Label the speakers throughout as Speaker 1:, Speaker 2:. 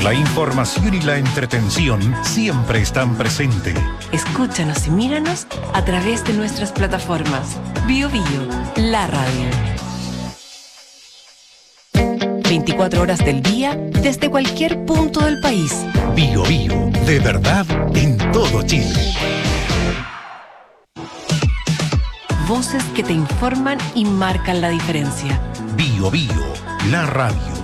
Speaker 1: La información y la entretención siempre están presentes.
Speaker 2: Escúchanos y míranos a través de nuestras plataformas. Bio Bio, la radio. 24 horas del día, desde cualquier punto del país.
Speaker 1: Bio Bio, de verdad, en todo Chile.
Speaker 2: Voces que te informan y marcan la diferencia.
Speaker 1: Bio Bio, la radio.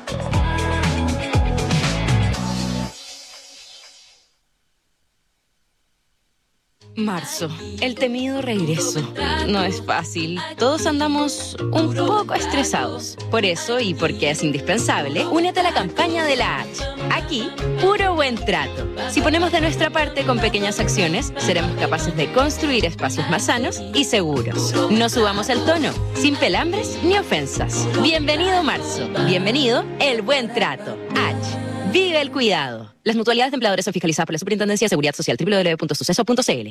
Speaker 3: Marzo, el temido regreso. No es fácil. Todos andamos un poco estresados. Por eso, y porque es indispensable, únete a la campaña de la H. Aquí, puro buen trato. Si ponemos de nuestra parte con pequeñas acciones, seremos capaces de construir espacios más sanos y seguros. No subamos el tono, sin pelambres ni ofensas. Bienvenido marzo. Bienvenido el buen trato. H. Vive el cuidado. Las mutualidades de empleadores son fiscalizadas por la Superintendencia de Seguridad Social, www.suceso.cl.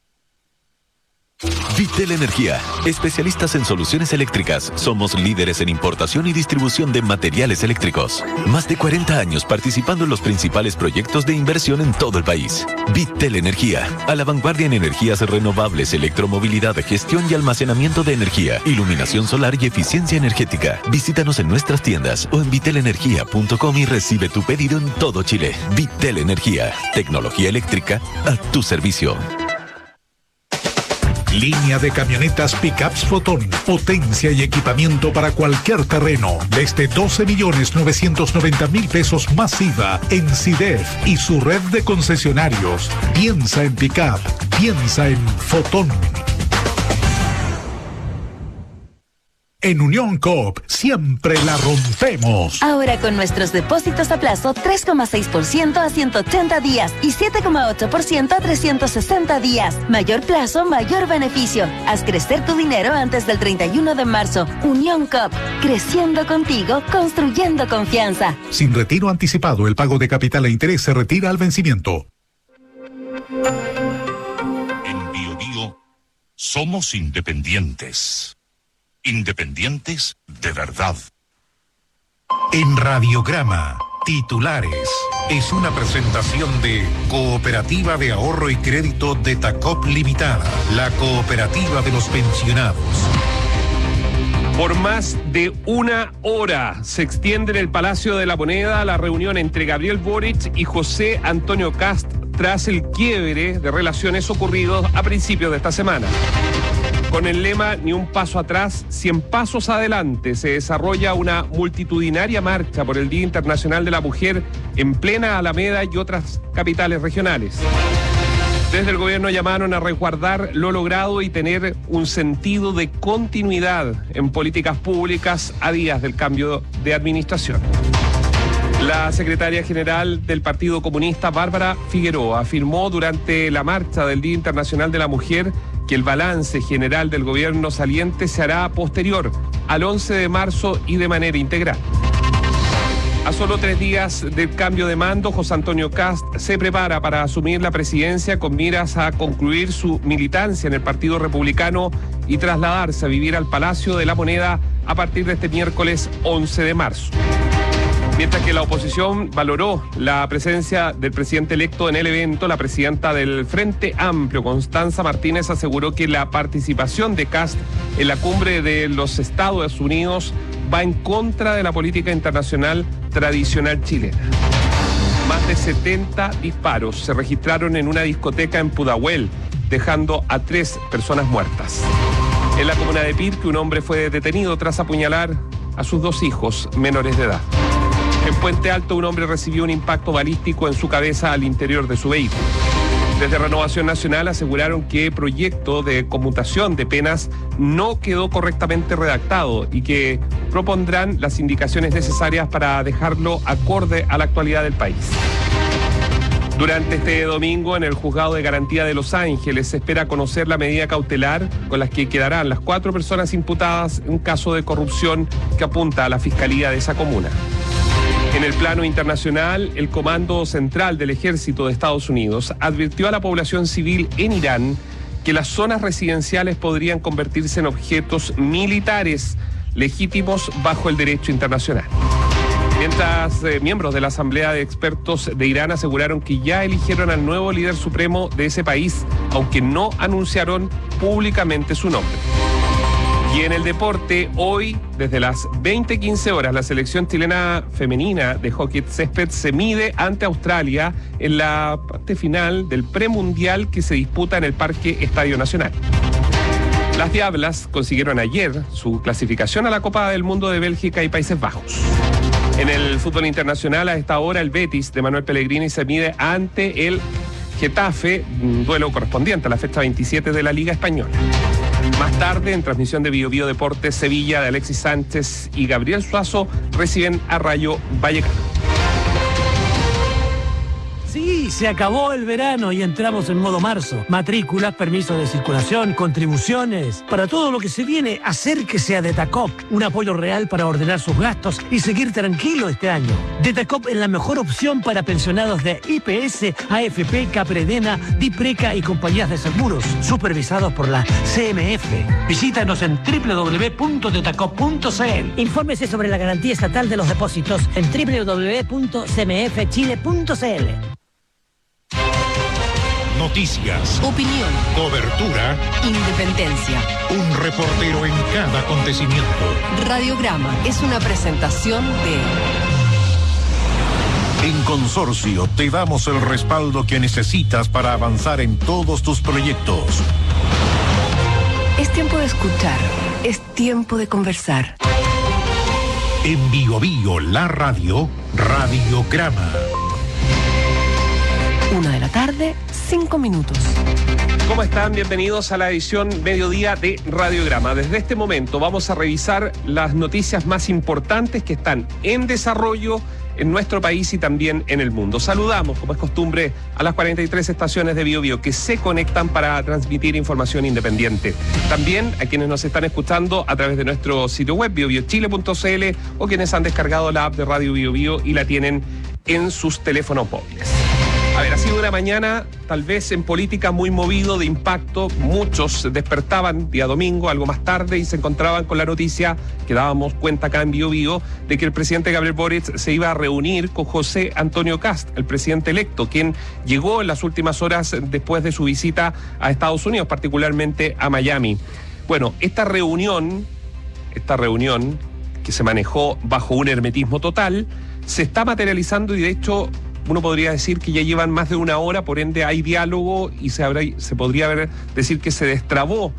Speaker 4: Vitel Energía, especialistas en soluciones eléctricas. Somos líderes en importación y distribución de materiales eléctricos. Más de 40 años participando en los principales proyectos de inversión en todo el país. Vitel Energía, a la vanguardia en energías renovables, electromovilidad, gestión y almacenamiento de energía, iluminación solar y eficiencia energética. Visítanos en nuestras tiendas o en vitelenergia.com y recibe tu pedido en todo Chile. Vitel Energía, tecnología eléctrica a tu servicio.
Speaker 1: Línea de camionetas Pickups Fotón. Potencia y equipamiento para cualquier terreno. Desde 12.990.000 pesos masiva en CIDEF y su red de concesionarios. Piensa en Pickup. Piensa en Fotón. En Unión Coop siempre la rompemos.
Speaker 5: Ahora con nuestros depósitos a plazo 3,6% a 180 días y 7,8% a 360 días. Mayor plazo, mayor beneficio. Haz crecer tu dinero antes del 31 de marzo. Unión Coop, creciendo contigo, construyendo confianza.
Speaker 1: Sin retiro anticipado, el pago de capital e interés se retira al vencimiento.
Speaker 6: En Bio Bio somos independientes. Independientes de verdad.
Speaker 1: En Radiograma, titulares. Es una presentación de Cooperativa de Ahorro y Crédito de Tacop Limitada, la cooperativa de los pensionados.
Speaker 7: Por más de una hora se extiende en el Palacio de la Moneda la reunión entre Gabriel Boric y José Antonio Kast tras el quiebre de relaciones ocurridos a principios de esta semana. Con el lema "Ni un paso atrás, 100 pasos adelante", se desarrolla una multitudinaria marcha por el Día Internacional de la Mujer en plena Alameda y otras capitales regionales. Desde el gobierno llamaron a resguardar lo logrado y tener un sentido de continuidad en políticas públicas a días del cambio de administración. La secretaria general del Partido Comunista, Bárbara Figueroa, afirmó durante la marcha del Día Internacional de la Mujer que el balance general del gobierno saliente se hará posterior al 11 de marzo y de manera integral. A solo 3 días del cambio de mando, José Antonio Kast se prepara para asumir la presidencia con miras a concluir su militancia en el Partido Republicano y trasladarse a vivir al Palacio de la Moneda a partir de este miércoles 11 de marzo. Mientras que la oposición valoró la presencia del presidente electo en el evento, la presidenta del Frente Amplio, Constanza Martínez, aseguró que la participación de Kast en la cumbre de los Estados Unidos va en contra de la política internacional tradicional chilena. Más de 70 disparos se registraron en una discoteca en Pudahuel, dejando a 3 personas muertas. En la comuna de Pirque, un hombre fue detenido tras apuñalar a sus 2 hijos menores de edad. En Puente Alto, un hombre recibió un impacto balístico en su cabeza al interior de su vehículo. Desde Renovación Nacional aseguraron que el proyecto de conmutación de penas no quedó correctamente redactado y que propondrán las indicaciones necesarias para dejarlo acorde a la actualidad del país. Durante este domingo, en el Juzgado de Garantía de Los Ángeles, se espera conocer la medida cautelar con las que quedarán las 4 personas imputadas en un caso de corrupción que apunta a la Fiscalía de esa comuna. En el plano internacional, el Comando Central del Ejército de Estados Unidos advirtió a la población civil en Irán que las zonas residenciales podrían convertirse en objetos militares legítimos bajo el derecho internacional. Mientras miembros de la Asamblea de Expertos de Irán aseguraron que ya eligieron al nuevo líder supremo de ese país, aunque no anunciaron públicamente su nombre. Y en el deporte, hoy, desde las 20:15 horas, la selección chilena femenina de hockey césped se mide ante Australia en la parte final del premundial que se disputa en el Parque Estadio Nacional. Las Diablas consiguieron ayer su clasificación a la Copa del Mundo de Bélgica y Países Bajos. En el fútbol internacional, a esta hora, el Betis de Manuel Pellegrini se mide ante el Getafe, un duelo correspondiente a la fecha 27 de la Liga Española. Más tarde, en transmisión de Bio Bio Deportes, Sevilla de Alexis Sánchez y Gabriel Suazo reciben a Rayo Vallecano.
Speaker 8: Sí, se acabó el verano y entramos en modo marzo. Matrículas, permisos de circulación, contribuciones. Para todo lo que se viene, acérquese a Detacop. Un apoyo real para ordenar sus gastos y seguir tranquilo este año. Detacop es la mejor opción para pensionados de IPS, AFP, Capredena, Dipreca y compañías de seguros, supervisados por la CMF. Visítanos en www.detacop.cl.
Speaker 9: Infórmese sobre la garantía estatal de los depósitos en www.cmfchile.cl.
Speaker 1: Noticias,
Speaker 2: Opinión,
Speaker 1: cobertura,
Speaker 2: independencia.
Speaker 1: un reportero en cada acontecimiento.
Speaker 2: Radiograma es una presentación de...
Speaker 10: En Consorcio te damos el respaldo que necesitas para avanzar en todos tus proyectos.
Speaker 2: Es tiempo de escuchar, es tiempo de conversar.
Speaker 1: En Bio Bio, la radio, Radiograma.
Speaker 2: 1:00 PM, 5 minutos.
Speaker 7: ¿Cómo están? Bienvenidos a la edición mediodía de Radiograma. Desde este momento vamos a revisar las noticias más importantes que están en desarrollo en nuestro país y también en el mundo. Saludamos, como es costumbre, a las 43 estaciones de Bio Bio que se conectan para transmitir información independiente. También a quienes nos están escuchando a través de nuestro sitio web, biobiochile.cl, o quienes han descargado la app de Radio Bio Bio y la tienen en sus teléfonos móviles. A ver, ha sido una mañana tal vez en política muy movido, de impacto. Muchos despertaban día domingo, algo más tarde, y se encontraban con la noticia que dábamos cuenta acá en Bio Bio de que el presidente Gabriel Boric se iba a reunir con José Antonio Kast, el presidente electo, quien llegó en las últimas horas después de su visita a Estados Unidos, particularmente a Miami. Bueno, esta reunión que se manejó bajo un hermetismo total, se está materializando y de hecho uno podría decir que ya llevan más de una hora, por ende hay diálogo y se podría decir que se destrabó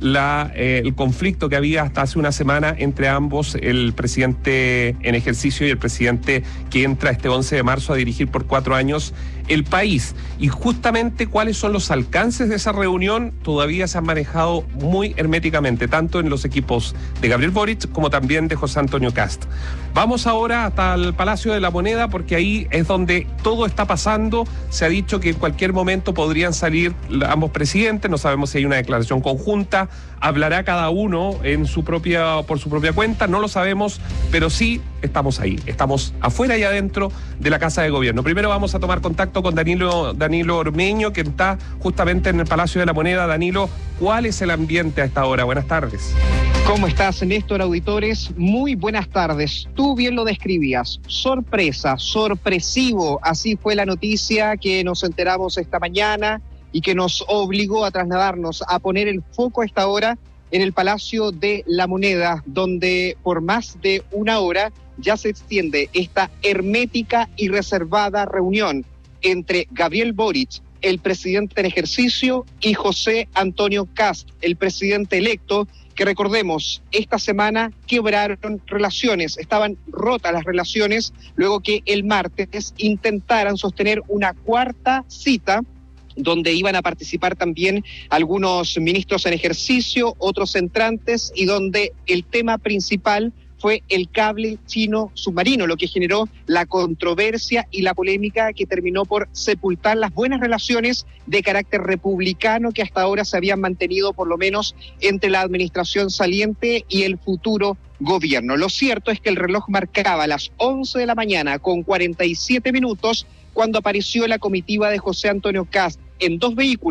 Speaker 7: el conflicto que había hasta hace una semana entre ambos, el presidente en ejercicio y el presidente que entra este 11 de marzo a dirigir por 4 años el país. Y justamente cuáles son los alcances de esa reunión todavía se han manejado muy herméticamente, tanto en los equipos de Gabriel Boric como también de José Antonio Kast. Vamos ahora hasta el Palacio de la Moneda, porque ahí es donde todo está pasando. Se ha dicho que en cualquier momento podrían salir ambos presidentes, no sabemos si hay una declaración conjunta, hablará cada uno por su propia cuenta, no lo sabemos, pero sí estamos ahí, estamos afuera y adentro de la Casa de Gobierno. Primero vamos a tomar contacto con Danilo Ormeño, que está justamente en el Palacio de la Moneda. Danilo, ¿cuál es el ambiente a esta hora? Buenas tardes.
Speaker 11: ¿Cómo estás, Néstor, auditores? Muy buenas tardes. Tú bien lo describías. Sorpresa, sorpresivo. Así fue la noticia que nos enteramos esta mañana y que nos obligó a trasladarnos, a poner el foco a esta hora en el Palacio de la Moneda, donde por más de una hora ya se extiende esta hermética y reservada reunión entre Gabriel Boric, el presidente en ejercicio, y José Antonio Kast, el presidente electo, que recordemos, esta semana quebraron relaciones, estaban rotas las relaciones, luego que el martes intentaran sostener una cuarta cita, donde iban a participar también algunos ministros en ejercicio, otros entrantes, y donde el tema principal fue el cable chino submarino, lo que generó la controversia y la polémica que terminó por sepultar las buenas relaciones de carácter republicano que hasta ahora se habían mantenido, por lo menos entre la administración saliente y el futuro gobierno. Lo cierto es que el reloj marcaba las 11 de la mañana con 47 minutos cuando apareció la comitiva de José Antonio Kast en 2 vehículos,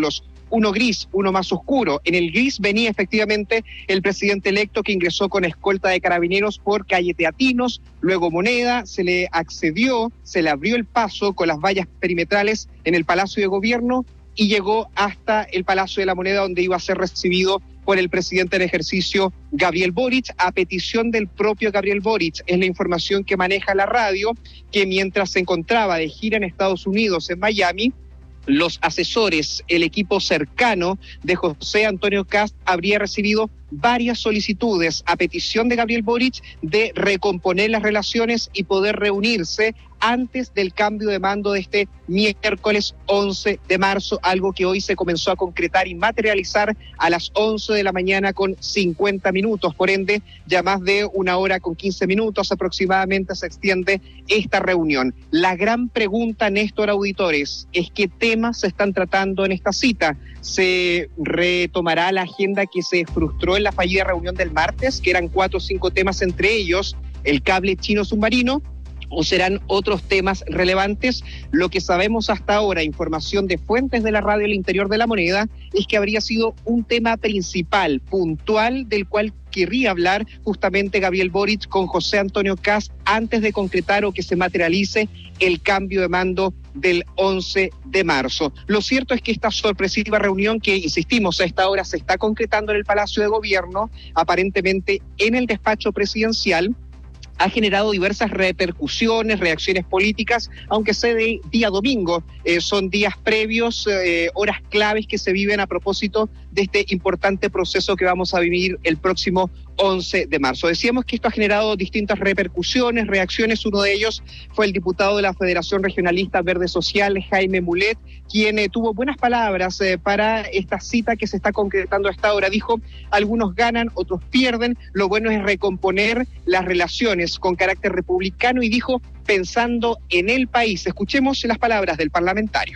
Speaker 11: uno gris, uno más oscuro. En el gris venía efectivamente el presidente electo, que ingresó con escolta de carabineros por calle Teatinos, luego Moneda, se le accedió, se le abrió el paso con las vallas perimetrales en el Palacio de Gobierno y llegó hasta el Palacio de la Moneda, donde iba a ser recibido por el presidente en ejercicio, Gabriel Boric, a petición del propio Gabriel Boric. Es la información que maneja la radio, que mientras se encontraba de gira en Estados Unidos, en Miami, los asesores, el equipo cercano de José Antonio Kast habría recibido varias solicitudes a petición de Gabriel Boric de recomponer las relaciones y poder reunirse antes del cambio de mando de este miércoles 11 de marzo, algo que hoy se comenzó a concretar y materializar a las 11 de la mañana con 50 minutos. Por ende, ya más de 1 hora con 15 minutos aproximadamente se extiende esta reunión. La gran pregunta, Néstor, auditores, es qué temas se están tratando en esta cita. ¿Se retomará la agenda que se frustró en la fallida reunión del martes, que eran 4 o 5 temas, entre ellos el cable chino submarino, o serán otros temas relevantes? Lo que sabemos hasta ahora, información de fuentes de la radio del interior de La Moneda, es que habría sido un tema principal, puntual, del cual querría hablar justamente Gabriel Boric con José Antonio Kast antes de concretar o que se materialice el cambio de mando del 11 de marzo. Lo cierto es que esta sorpresiva reunión, que insistimos a esta hora se está concretando en el Palacio de Gobierno, aparentemente en el despacho presidencial, ha generado diversas repercusiones, reacciones políticas, aunque sea de día domingo. Son días previos, horas claves que se viven a propósito de este importante proceso que vamos a vivir el próximo 11 de marzo. Decíamos que esto ha generado distintas repercusiones, reacciones. Uno de ellos fue el diputado de la Federación Regionalista Verde Social, Jaime Mulet, quien tuvo buenas palabras para esta cita que se está concretando a esta hora. Dijo, algunos ganan, otros pierden, lo bueno es recomponer las relaciones con carácter republicano, y dijo, pensando en el país. Escuchemos las palabras del parlamentario.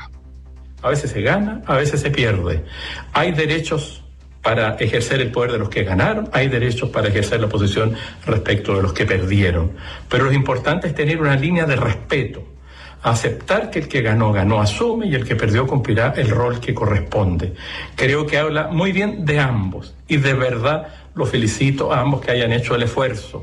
Speaker 12: A veces se gana, a veces se pierde. Hay derechos para ejercer el poder de los que ganaron, hay derechos para ejercer la oposición respecto de los que perdieron. Pero lo importante es tener una línea de respeto, aceptar que el que ganó, asume, y el que perdió cumplirá el rol que corresponde. Creo que habla muy bien de ambos, y de verdad los felicito a ambos que hayan hecho el esfuerzo.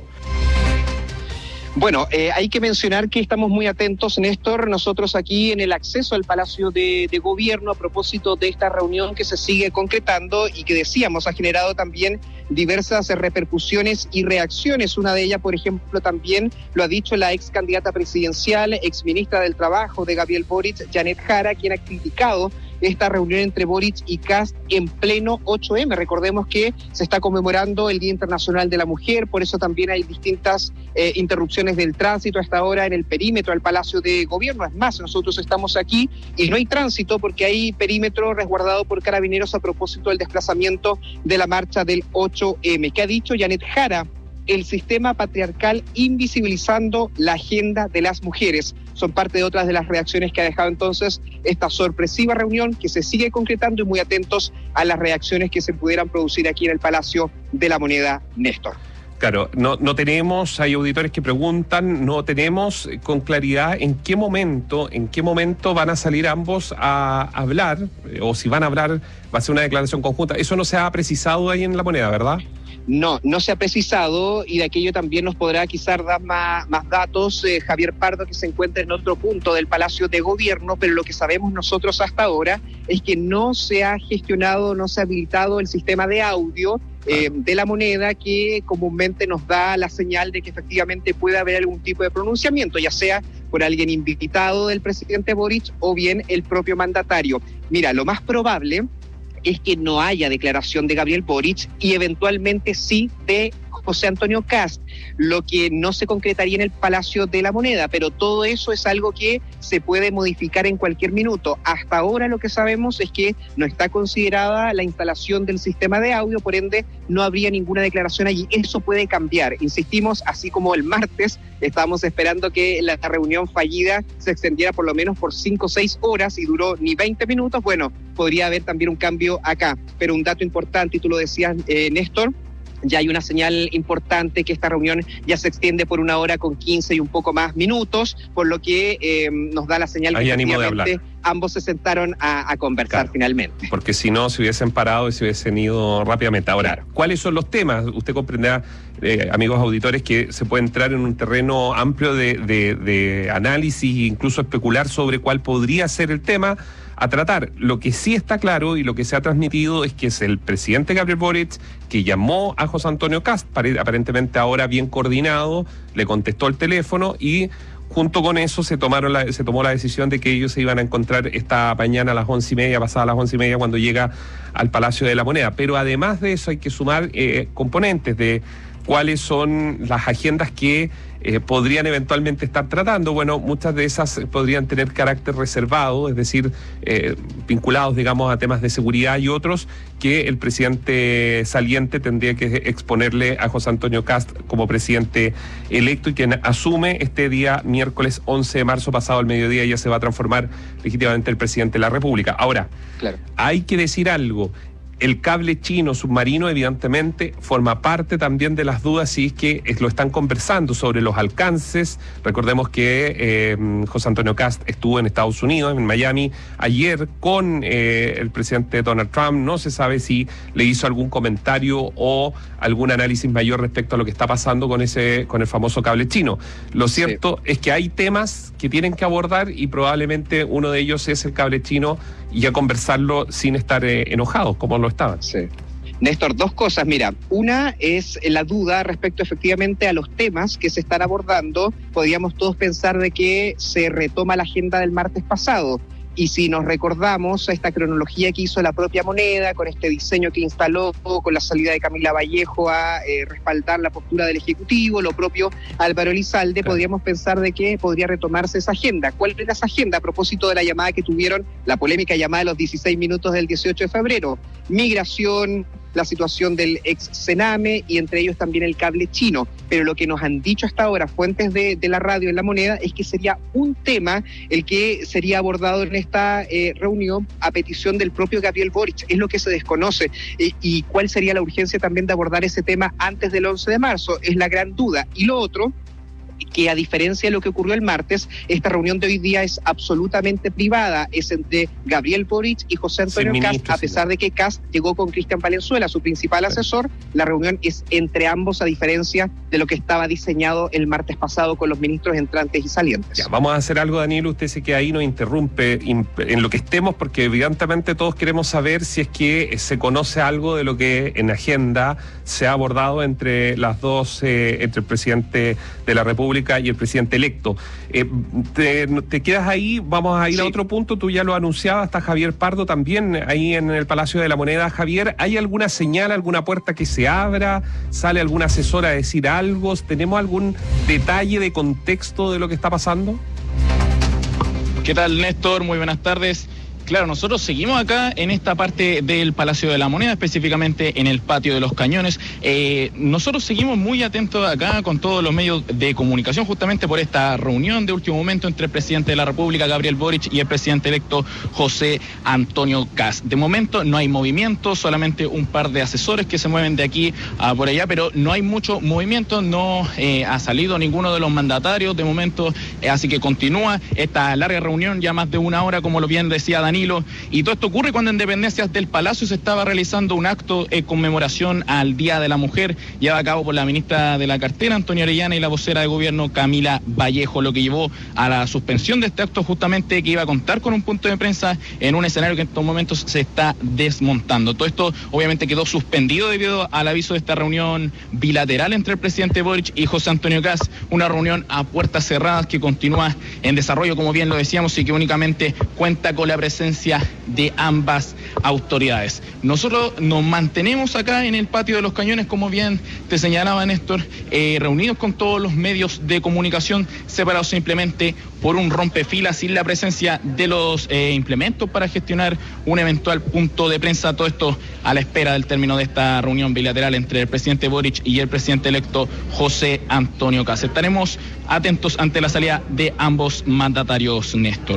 Speaker 11: Bueno, hay que mencionar que estamos muy atentos, Néstor, nosotros aquí en el acceso al Palacio de Gobierno a propósito de esta reunión que se sigue concretando y que decíamos ha generado también diversas repercusiones y reacciones. Una de ellas, por ejemplo, también lo ha dicho la ex candidata presidencial, ex ministra del Trabajo de Gabriel Boric, Janet Jara, quien ha criticado esta reunión entre Boric y Kast en pleno 8M. Recordemos que se está conmemorando el Día Internacional de la Mujer, por eso también hay distintas interrupciones del tránsito hasta ahora en el perímetro del Palacio de Gobierno. Es más, nosotros estamos aquí y no hay tránsito porque hay perímetro resguardado por carabineros a propósito del desplazamiento de la marcha del 8M. ¿Qué ha dicho Janet Jara? El sistema patriarcal invisibilizando la agenda de las mujeres. Son parte de otras de las reacciones que ha dejado entonces esta sorpresiva reunión que se sigue concretando, y muy atentos a las reacciones que se pudieran producir aquí en el Palacio de la Moneda, Néstor.
Speaker 7: Claro, no tenemos, hay auditores que preguntan, no tenemos con claridad en qué momento van a salir ambos a hablar, o si van a hablar, va a ser una declaración conjunta. Eso no se ha precisado ahí en La Moneda, ¿verdad?
Speaker 11: No se ha precisado, y de aquello también nos podrá quizás dar más datos Javier Pardo, que se encuentra en otro punto del Palacio de Gobierno, pero lo que sabemos nosotros hasta ahora es que no se ha gestionado, no se ha habilitado el sistema de audio de La Moneda, que comúnmente nos da la señal de que efectivamente puede haber algún tipo de pronunciamiento, ya sea por alguien invitado del presidente Boric o bien el propio mandatario. Mira, lo más probable es que no haya declaración de Gabriel Boric y eventualmente sí de José Antonio Kast, lo que no se concretaría en el Palacio de la Moneda, pero todo eso es algo que se puede modificar en cualquier minuto. Hasta ahora lo que sabemos es que no está considerada la instalación del sistema de audio, por ende no habría ninguna declaración allí. Eso puede cambiar, insistimos, así como el martes estábamos esperando que la reunión fallida se extendiera por lo menos por 5 o 6 horas y duró ni 20 minutos, bueno, podría haber también un cambio acá. Pero un dato importante, y tú lo decías, Néstor, ya hay una señal importante que esta reunión ya se extiende por 1 hora con 15 y un poco más minutos, por lo que nos da la señal
Speaker 7: hay
Speaker 11: que
Speaker 7: ánimo de hablar.
Speaker 11: Ambos se sentaron a conversar finalmente.
Speaker 7: Porque si no, se hubiesen parado y se hubiesen ido rápidamente. Ahora, ¿cuáles son los temas? Usted comprenderá, amigos auditores, que se puede entrar en un terreno amplio de análisis e incluso especular sobre cuál podría ser el tema a tratar. Lo que sí está claro y lo que se ha transmitido es que es el presidente Gabriel Boric que llamó a José Antonio Kast, aparentemente ahora bien coordinado, le contestó el teléfono y junto con eso se tomó la decisión de que ellos se iban a encontrar esta mañana a las 11:30, pasada las 11:30, cuando llega al Palacio de la Moneda. Pero además de eso hay que sumar componentes de cuáles son las agendas que podrían eventualmente estar tratando. Bueno, muchas de esas podrían tener carácter reservado, es decir, vinculados, digamos, a temas de seguridad, y otros que el presidente saliente tendría que exponerle a José Antonio Kast como presidente electo, y quien asume este día miércoles 11 de marzo, pasado el mediodía, ya se va a transformar legítimamente el presidente de la República. Ahora, claro, hay que decir algo. El cable chino submarino evidentemente forma parte también de las dudas si es que lo están conversando sobre los alcances. Recordemos que José Antonio Kast estuvo en Estados Unidos, en Miami, ayer con el presidente Donald Trump. No se sabe si le hizo algún comentario o algún análisis mayor respecto a lo que está pasando con el famoso cable chino. Lo cierto es que hay temas que tienen que abordar y probablemente uno de ellos es el cable chino, y a conversarlo sin estar enojados, como lo estaban.
Speaker 11: Sí. Néstor, dos cosas. Mira, una es la duda respecto efectivamente a los temas que se están abordando. Podríamos todos pensar de que se retoma la agenda del martes pasado. Y si nos recordamos a esta cronología que hizo la propia Moneda, con este diseño que instaló, con la salida de Camila Vallejo a respaldar la postura del Ejecutivo, lo propio Álvaro Elizalde, claro, podríamos pensar de que podría retomarse esa agenda. ¿Cuál era esa agenda a propósito de la llamada que tuvieron, la polémica llamada de los 16 minutos del 18 de febrero? Migración, la situación del ex Sename y entre ellos también el cable chino. Pero lo que nos han dicho hasta ahora fuentes de la radio en La Moneda es que sería un tema el que sería abordado en esta reunión a petición del propio Gabriel Boric. Es lo que se desconoce. Y cuál sería la urgencia también de abordar ese tema antes del 11 de marzo, es la gran duda. Y lo otro, que a diferencia de lo que ocurrió el martes, esta reunión de hoy día es absolutamente privada, es entre Gabriel Boric y José Antonio Kast, a pesar de que Kast llegó con Cristian Valenzuela, su principal asesor. La reunión es entre ambos, a diferencia de lo que estaba diseñado el martes pasado con los ministros entrantes y salientes.
Speaker 7: Ya, vamos a hacer algo, Danilo, usted sé que ahí nos interrumpe en lo que estemos, porque evidentemente todos queremos saber si es que se conoce algo de lo que en agenda se ha abordado entre las dos, entre el presidente de la República y el presidente electo. Te quedas ahí, vamos a ir a otro punto. Tú ya lo anunciabas, está Javier Pardo también ahí en el Palacio de la Moneda. Javier, ¿hay alguna señal, alguna puerta que se abra? ¿Sale alguna asesora a decir algo? ¿Tenemos algún detalle de contexto de lo que está pasando?
Speaker 13: ¿Qué tal, Néstor? Muy buenas tardes. Claro, nosotros seguimos acá en esta parte del Palacio de la Moneda, específicamente en el Patio de los Cañones. Nosotros seguimos muy atentos acá con todos los medios de comunicación, justamente por esta reunión de último momento entre el presidente de la República, Gabriel Boric, y el presidente electo, José Antonio Kast. De momento no hay movimiento, solamente un par de asesores que se mueven de aquí a por allá, pero no hay mucho movimiento, no ha salido ninguno de los mandatarios de momento, así que continúa esta larga reunión, ya más de 1 hora, como lo bien decía Danilo, y todo esto ocurre cuando en dependencias del Palacio se estaba realizando un acto en conmemoración al Día de la Mujer, llevado a cabo por la ministra de la Cartera, Antonia Orellana, y la vocera de gobierno, Camila Vallejo, lo que llevó a la suspensión de este acto, justamente que iba a contar con un punto de prensa en un escenario que en estos momentos se está desmontando. Todo esto obviamente quedó suspendido debido al aviso de esta reunión bilateral entre el presidente Boric y José Antonio Kast, una reunión a puertas cerradas que continúa en desarrollo, como bien lo decíamos, y que únicamente cuenta con la presencia de ambas autoridades. Nosotros nos mantenemos acá en el Patio de los Cañones, como bien te señalaba, Néstor, reunidos con todos los medios de comunicación, separados simplemente por un rompefilas, sin la presencia de los implementos para gestionar un eventual punto de prensa. Todo esto a la espera del término de esta reunión bilateral entre el presidente Boric y el presidente electo José Antonio Kast. Estaremos atentos ante la salida de ambos mandatarios, Néstor.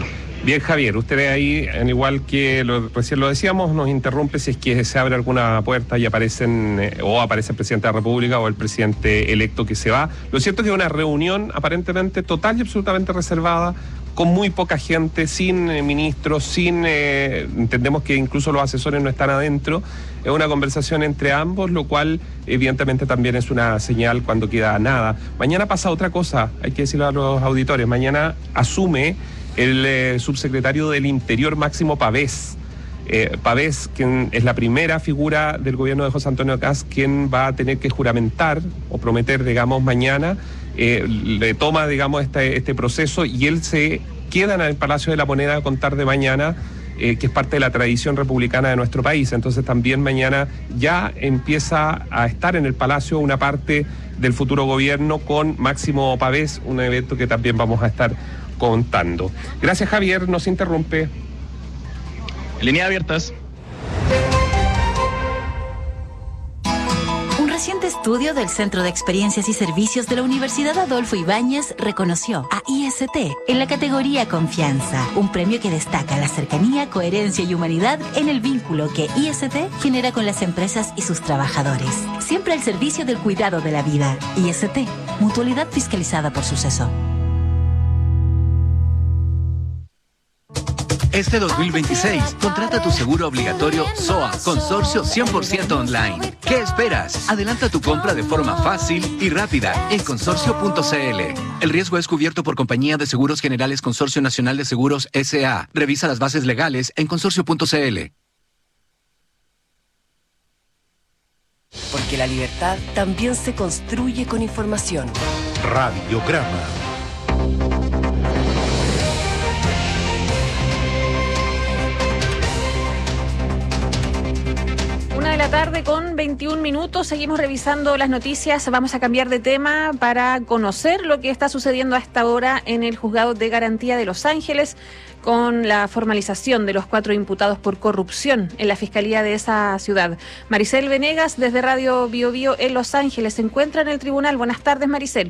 Speaker 7: Bien, Javier, ustedes ahí, al igual que recién lo decíamos, nos interrumpe si es que se abre alguna puerta y aparece el presidente de la República o el presidente electo que se va. Lo cierto es que es una reunión aparentemente total y absolutamente reservada, con muy poca gente, sin ministros, entendemos que incluso los asesores no están adentro. Es una conversación entre ambos, lo cual evidentemente también es una señal cuando queda nada. Mañana pasa otra cosa, hay que decirlo a los auditores. Mañana asume el subsecretario del Interior, Máximo Pavés. Pavés, quien es la primera figura del gobierno de José Antonio Kast, quien va a tener que juramentar o prometer, digamos, mañana, le toma, digamos, este proceso, y él se queda en el Palacio de la Moneda a contar de mañana, que es parte de la tradición republicana de nuestro país. Entonces también mañana ya empieza a estar en el Palacio una parte del futuro gobierno con Máximo Pavés, un evento que también vamos a estar contando. Gracias, Javier, nos interrumpe.
Speaker 13: Líneas abiertas.
Speaker 14: Un reciente estudio del Centro de Experiencias y Servicios de la Universidad Adolfo Ibáñez reconoció a IST en la categoría Confianza, un premio que destaca la cercanía, coherencia y humanidad en el vínculo que IST genera con las empresas y sus trabajadores. Siempre al servicio del cuidado de la vida. IST, mutualidad fiscalizada por Suceso.
Speaker 15: Este 2026, contrata tu seguro obligatorio SOA, consorcio 100% online. ¿Qué esperas? Adelanta tu compra de forma fácil y rápida en consorcio.cl. El riesgo es cubierto por Compañía de Seguros Generales Consorcio Nacional de Seguros S.A. Revisa las bases legales en consorcio.cl.
Speaker 2: Porque la libertad también se construye con información.
Speaker 10: Radiograma.
Speaker 16: De la tarde con 21 minutos, seguimos revisando las noticias. Vamos a cambiar de tema para conocer lo que está sucediendo a esta hora en el Juzgado de Garantía de Los Ángeles con la formalización de los 4 imputados por corrupción en la Fiscalía de esa ciudad. Maricel Venegas, desde Radio Bio Bio en Los Ángeles, se encuentra en el tribunal. Buenas tardes, Maricel.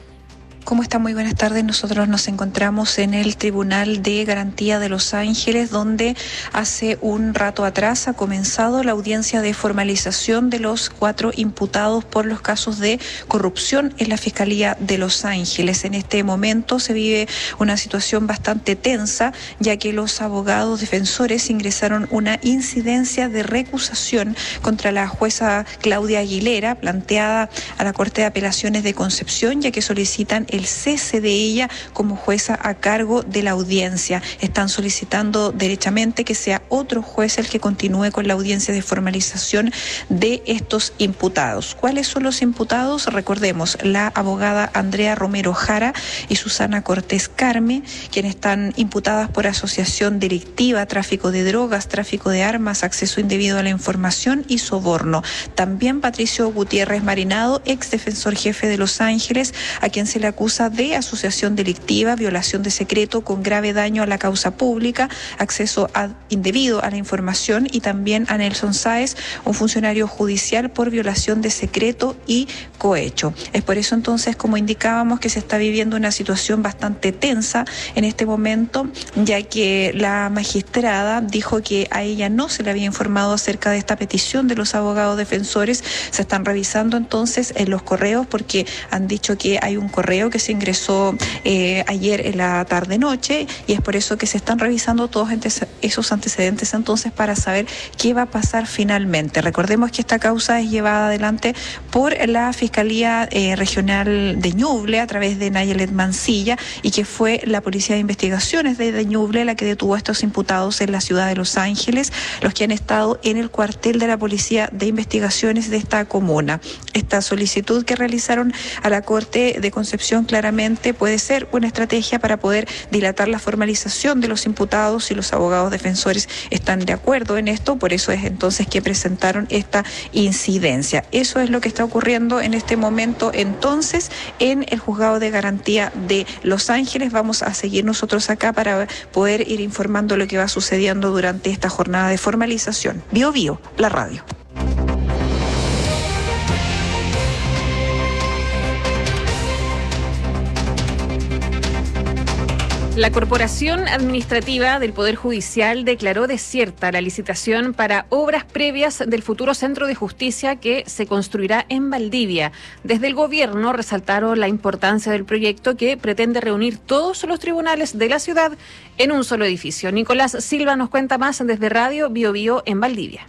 Speaker 17: ¿Cómo está? Muy buenas tardes. Nosotros nos encontramos en el Tribunal de Garantía de Los Ángeles, donde hace un rato atrás ha comenzado la audiencia de formalización de los 4 imputados por los casos de corrupción en la Fiscalía de Los Ángeles. En este momento se vive una situación bastante tensa, ya que los abogados defensores ingresaron una incidencia de recusación contra la jueza Claudia Aguilera, planteada a la Corte de Apelaciones de Concepción, ya que solicitan el cese de ella como jueza a cargo de la audiencia. Están solicitando derechamente que sea otro juez el que continúe con la audiencia de formalización de estos imputados. ¿Cuáles son los imputados? Recordemos, la abogada Andrea Romero Jara y Susana Cortés Carme, quienes están imputadas por asociación delictiva, tráfico de drogas, tráfico de armas, acceso indebido a la información y soborno. También Patricio Gutiérrez Marinado, ex defensor jefe de Los Ángeles, a quien se le acusa de asociación delictiva, violación de secreto con grave daño a la causa pública, acceso indebido a la información, y también a Nelson Sáez, un funcionario judicial, por violación de secreto y cohecho. Es por eso entonces, como indicábamos, que se está viviendo una situación bastante tensa en este momento, ya que la magistrada dijo que a ella no se le había informado acerca de esta petición de los abogados defensores. Se están revisando entonces en los correos, porque han dicho que hay un correo que se ingresó ayer en la tarde-noche, y es por eso que se están revisando todos esos antecedentes entonces para saber qué va a pasar finalmente. Recordemos que esta causa es llevada adelante por la Fiscalía Regional de Ñuble a través de Nayelet Mancilla, y que fue la Policía de Investigaciones de Ñuble la que detuvo a estos imputados en la ciudad de Los Ángeles, los que han estado en el cuartel de la Policía de Investigaciones de esta comuna. Esta solicitud que realizaron a la Corte de Concepción claramente puede ser una estrategia para poder dilatar la formalización de los imputados, y los abogados defensores están de acuerdo en esto. Por eso es entonces que presentaron esta incidencia. Eso es lo que está ocurriendo en este momento entonces en el Juzgado de Garantía de Los Ángeles. Vamos a seguir nosotros acá para poder ir informando lo que va sucediendo durante esta jornada de formalización. Bio Bio, la radio.
Speaker 16: La Corporación Administrativa del Poder Judicial declaró desierta la licitación para obras previas del futuro Centro de Justicia que se construirá en Valdivia. Desde el gobierno resaltaron la importancia del proyecto que pretende reunir todos los tribunales de la ciudad en un solo edificio. Nicolás Silva nos cuenta más desde Radio Bio Bio en Valdivia.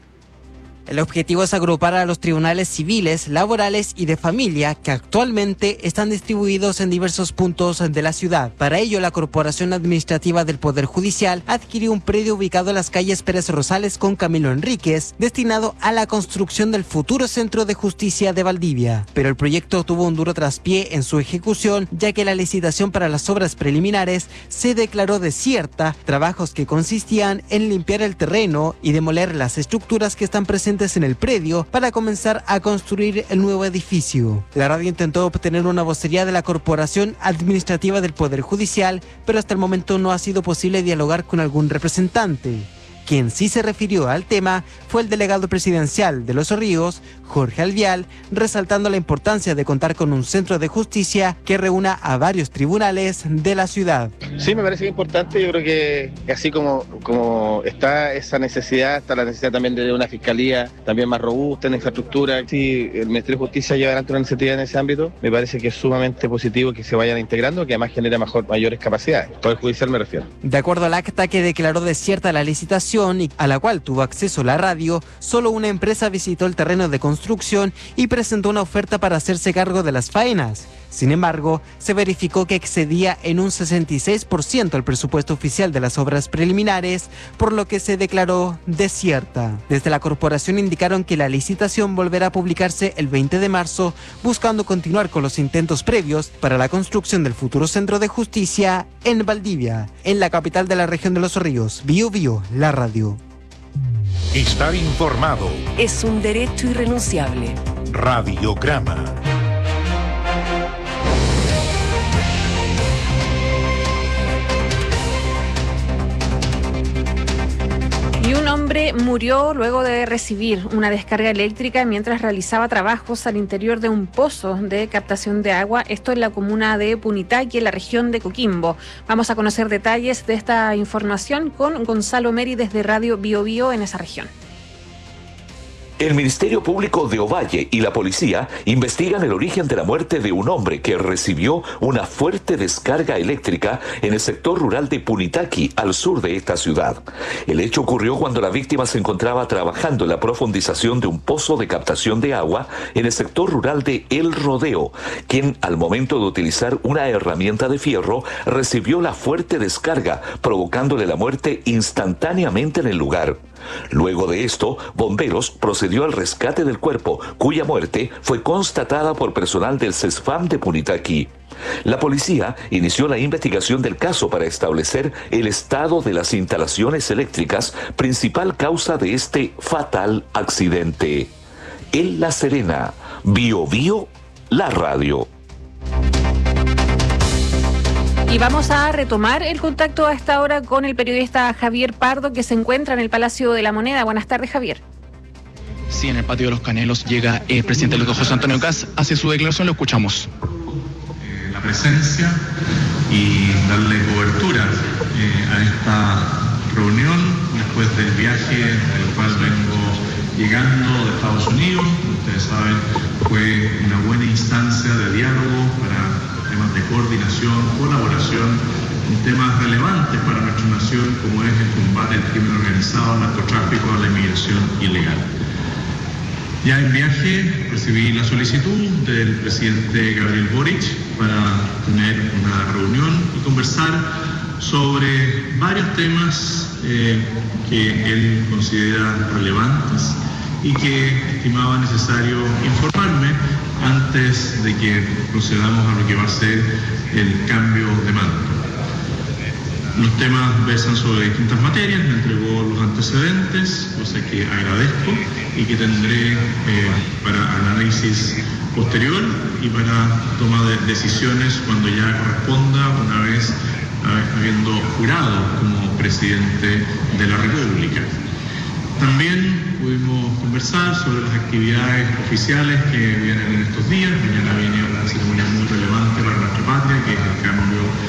Speaker 18: El objetivo es agrupar a los tribunales civiles, laborales y de familia que actualmente están distribuidos en diversos puntos de la ciudad. Para ello, la Corporación Administrativa del Poder Judicial adquirió un predio ubicado en las calles Pérez Rosales con Camilo Enríquez, destinado a la construcción del futuro Centro de Justicia de Valdivia. Pero el proyecto tuvo un duro traspié en su ejecución, ya que la licitación para las obras preliminares se declaró desierta, trabajos que consistían en limpiar el terreno y demoler las estructuras que están presentes en el predio para comenzar a construir el nuevo edificio. La radio intentó obtener una vocería de la Corporación Administrativa del Poder Judicial, pero hasta el momento no ha sido posible dialogar con algún representante. Quien sí se refirió al tema fue el delegado presidencial de Los Ríos, Jorge Alvial, resaltando la importancia de contar con un centro de justicia que reúna a varios tribunales de la ciudad.
Speaker 19: Sí, me parece importante. Yo creo que así como está esa necesidad, está la necesidad también de una fiscalía también más robusta en infraestructura. Si el Ministerio de Justicia lleva adelante una iniciativa en ese ámbito, me parece que es sumamente positivo que se vayan integrando, que además genera mayores capacidades. Poder Judicial me refiero.
Speaker 18: De acuerdo al acta que declaró desierta la licitación, y a la cual tuvo acceso la radio, solo una empresa visitó el terreno de construcción y presentó una oferta para hacerse cargo de las faenas. Sin embargo, se verificó que excedía en un 66% el presupuesto oficial de las obras preliminares, por lo que se declaró desierta. Desde la corporación indicaron que la licitación volverá a publicarse el 20 de marzo, buscando continuar con los intentos previos para la construcción del futuro Centro de Justicia en Valdivia, en la capital de la región de Los Ríos. Bio Bio, la radio.
Speaker 10: Estar informado
Speaker 2: es un derecho irrenunciable.
Speaker 10: Radiograma.
Speaker 16: Y un hombre murió luego de recibir una descarga eléctrica mientras realizaba trabajos al interior de un pozo de captación de agua. Esto en la comuna de Punitaqui, en la región de Coquimbo. Vamos a conocer detalles de esta información con Gonzalo Meri desde Radio Bio Bio en esa región.
Speaker 20: El Ministerio Público de Ovalle y la policía investigan el origen de la muerte de un hombre que recibió una fuerte descarga eléctrica en el sector rural de Punitaqui, al sur de esta ciudad. El hecho ocurrió cuando la víctima se encontraba trabajando en la profundización de un pozo de captación de agua en el sector rural de El Rodeo, quien al momento de utilizar una herramienta de fierro recibió la fuerte descarga, provocándole la muerte instantáneamente en el lugar. Luego de esto, bomberos procedió al rescate del cuerpo, cuya muerte fue constatada por personal del CESFAM de Punitaqui. La policía inició la investigación del caso para establecer el estado de las instalaciones eléctricas, principal causa de este fatal accidente. En La Serena, Bio Bio, la radio.
Speaker 16: Y vamos a retomar el contacto a esta hora con el periodista Javier Pardo, que se encuentra en el Palacio de la Moneda. Buenas tardes, Javier.
Speaker 13: Sí, en el patio de los Canelos llega el presidente electo José Antonio Kast. Hace su declaración, lo escuchamos.
Speaker 21: La presencia y darle cobertura a esta reunión después del viaje del cual vengo llegando de Estados Unidos. Ustedes saben, fue una buena instancia de diálogo para temas de coordinación, colaboración en temas relevantes para nuestra nación, como es el combate al crimen organizado, al narcotráfico, a la inmigración ilegal. Ya en viaje recibí la solicitud del presidente Gabriel Boric para tener una reunión y conversar sobre varios temas que él considera relevantes y que estimaba necesario informarme antes de que procedamos a lo que va a ser el cambio de mando. Los temas versan sobre distintas materias, me entregó los antecedentes, cosa que agradezco y que tendré para análisis posterior y para toma de decisiones cuando ya corresponda, una vez habiendo jurado como presidente de la República. También pudimos conversar sobre las actividades oficiales que vienen en estos días. Mañana viene una ceremonia muy relevante para nuestra patria, que es el cambio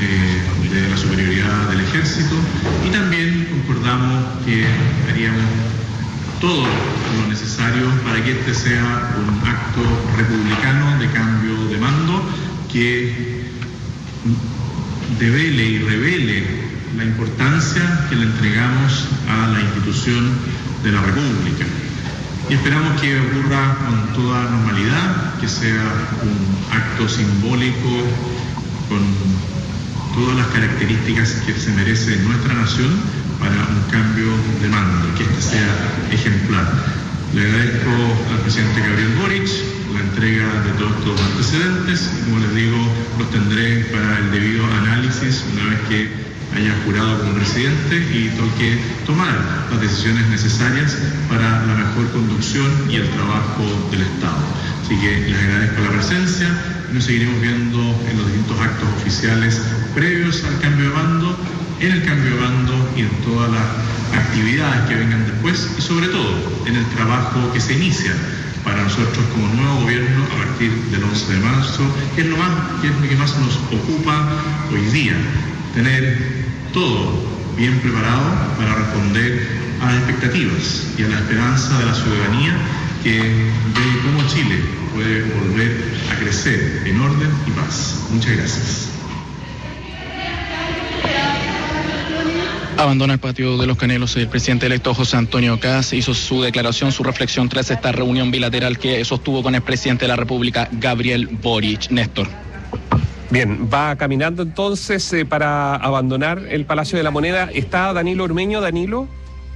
Speaker 21: de la superioridad del ejército, y también concordamos que haríamos todo lo necesario para que este sea un acto republicano de cambio de mando que devele y revele la importancia que le entregamos a la institución de la República. Y esperamos que ocurra con toda normalidad, que sea un acto simbólico con todas las características que se merece nuestra nación para un cambio de mando, que este sea ejemplar. Le agradezco al presidente Gabriel Boric la entrega de todos estos antecedentes, y como les digo, los tendré para el debido análisis una vez que haya jurado como presidente y toque tomar las decisiones necesarias para la mejor conducción y el trabajo del Estado. Así que les agradezco la presencia y nos seguiremos viendo en los distintos actos oficiales previos al cambio de mando, en el cambio de mando y en todas las actividades que vengan después, y sobre todo en el trabajo que se inicia para nosotros como nuevo gobierno a partir del 11 de marzo, que es lo que más nos ocupa hoy día, tener todo bien preparado para responder a las expectativas y a la esperanza de la ciudadanía que ve cómo Chile puede volver a crecer en orden y paz. Muchas gracias.
Speaker 13: Abandona el patio de los Canelos el presidente electo José Antonio Kast. Hizo su declaración, su reflexión tras esta reunión bilateral que sostuvo con el presidente de la República, Gabriel Boric. Néstor.
Speaker 7: Bien, va caminando entonces para abandonar el Palacio de la Moneda. ¿Está Danilo Ormeño? Danilo.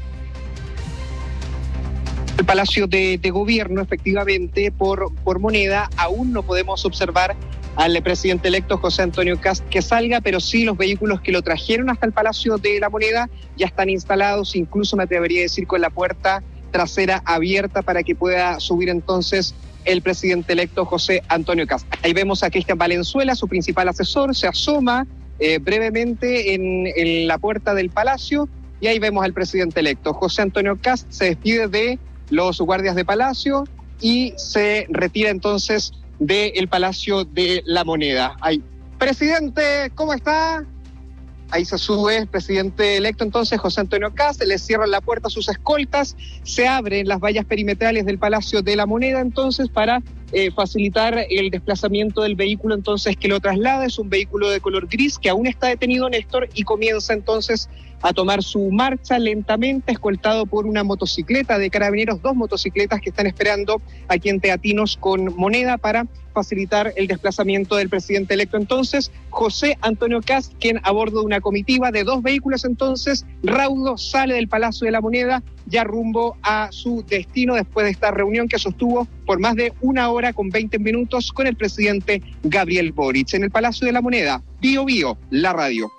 Speaker 11: El Palacio de Gobierno, efectivamente, por Moneda, aún no podemos observar al presidente electo José Antonio Kast que salga, pero sí los vehículos que lo trajeron hasta el Palacio de la Moneda ya están instalados, incluso me atrevería a decir con la puerta trasera abierta para que pueda subir entonces el presidente electo José Antonio Kast. Ahí vemos a Cristian Valenzuela, su principal asesor, se asoma brevemente en la puerta del Palacio, y ahí vemos al presidente electo José Antonio Kast, se despide de los guardias de Palacio y se retira entonces del Palacio de la Moneda. Ahí, presidente, ¿cómo está? Ahí se sube el presidente electo entonces, José Antonio Kast, le cierran la puerta a sus escoltas, se abren las vallas perimetrales del Palacio de la Moneda entonces para facilitar el desplazamiento del vehículo entonces que lo traslada. Es un vehículo de color gris que aún está detenido, Néstor, y comienza entonces a tomar su marcha lentamente, escoltado por una motocicleta de carabineros, 2 motocicletas que están esperando aquí en Teatinos con Moneda para facilitar el desplazamiento del presidente electo entonces, José Antonio Kast, quien a bordo de una comitiva de 2 vehículos entonces, raudo, sale del Palacio de la Moneda ya rumbo a su destino después de esta reunión que sostuvo por más de 1 hora con 20 minutos con el presidente Gabriel Boric. En el Palacio de la Moneda, Bío Bío, la radio.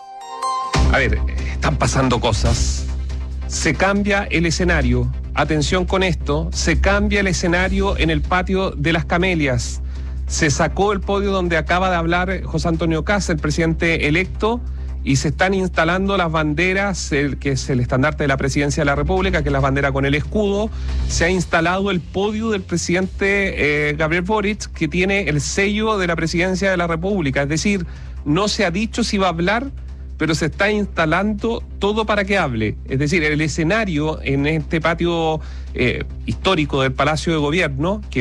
Speaker 7: A ver, están pasando cosas. Se cambia el escenario. Atención con esto. Se cambia el escenario en el patio de las Camelias. Se sacó el podio donde acaba de hablar José Antonio Kast, el presidente electo, y se están instalando las banderas, que es el estandarte de la presidencia de la República, que es la bandera con el escudo. Se ha instalado el podio del presidente Gabriel Boric, que tiene el sello de la presidencia de la República. Es decir, no se ha dicho si va a hablar, pero se está instalando todo para que hable. Es decir, el escenario en este patio histórico del Palacio de Gobierno, que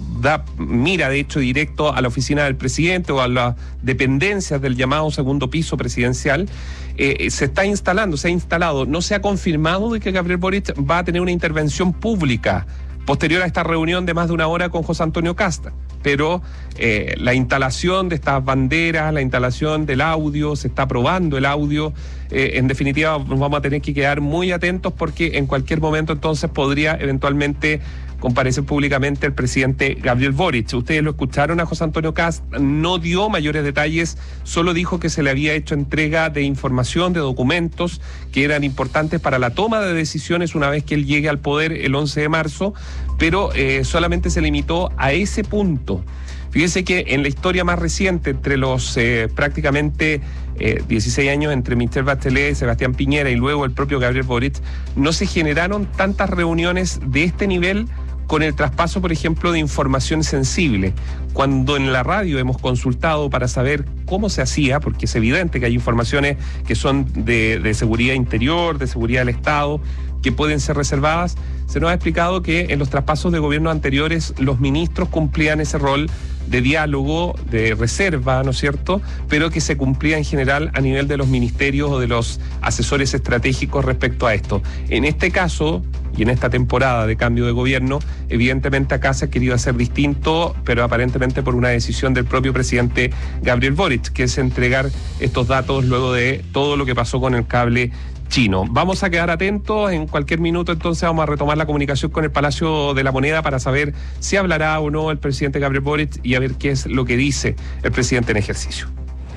Speaker 7: mira de hecho directo a la oficina del presidente o a las dependencias del llamado segundo piso presidencial, se está instalando, se ha instalado. No se ha confirmado de que Gabriel Boric va a tener una intervención pública posterior a esta reunión de más de 1 hora con José Antonio Kast, pero la instalación de estas banderas, la instalación del audio, se está probando el audio. En definitiva, nos vamos a tener que quedar muy atentos porque en cualquier momento entonces podría eventualmente comparecer públicamente el presidente Gabriel Boric. Ustedes lo escucharon a José Antonio Kast, no dio mayores detalles, solo dijo que se le había hecho entrega de información, de documentos que eran importantes para la toma de decisiones una vez que él llegue al poder el 11 de marzo, pero solamente se limitó a ese punto. Fíjese que en la historia más reciente, entre los prácticamente 16 años entre Michelle Bachelet, Sebastián Piñera y luego el propio Gabriel Boric, no se generaron tantas reuniones de este nivel con el traspaso, por ejemplo, de información sensible. Cuando en la radio hemos consultado para saber cómo se hacía, porque es evidente que hay informaciones que son de seguridad interior, de seguridad del Estado, que pueden ser reservadas, se nos ha explicado que en los traspasos de gobiernos anteriores los ministros cumplían ese rol de diálogo, de reserva, ¿no es cierto?, pero que se cumplía en general a nivel de los ministerios o de los asesores estratégicos respecto a esto. En este caso, y en esta temporada de cambio de gobierno, evidentemente acá se ha querido hacer distinto, pero aparentemente por una decisión del propio presidente Gabriel Boric, que es entregar estos datos luego de todo lo que pasó con el cable chino. Vamos a quedar atentos, en cualquier minuto entonces vamos a retomar la comunicación con el Palacio de la Moneda para saber si hablará o no el presidente Gabriel Boric y a ver qué es lo que dice el presidente en ejercicio.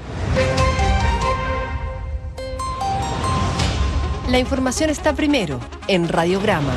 Speaker 2: La información está primero en Radiograma.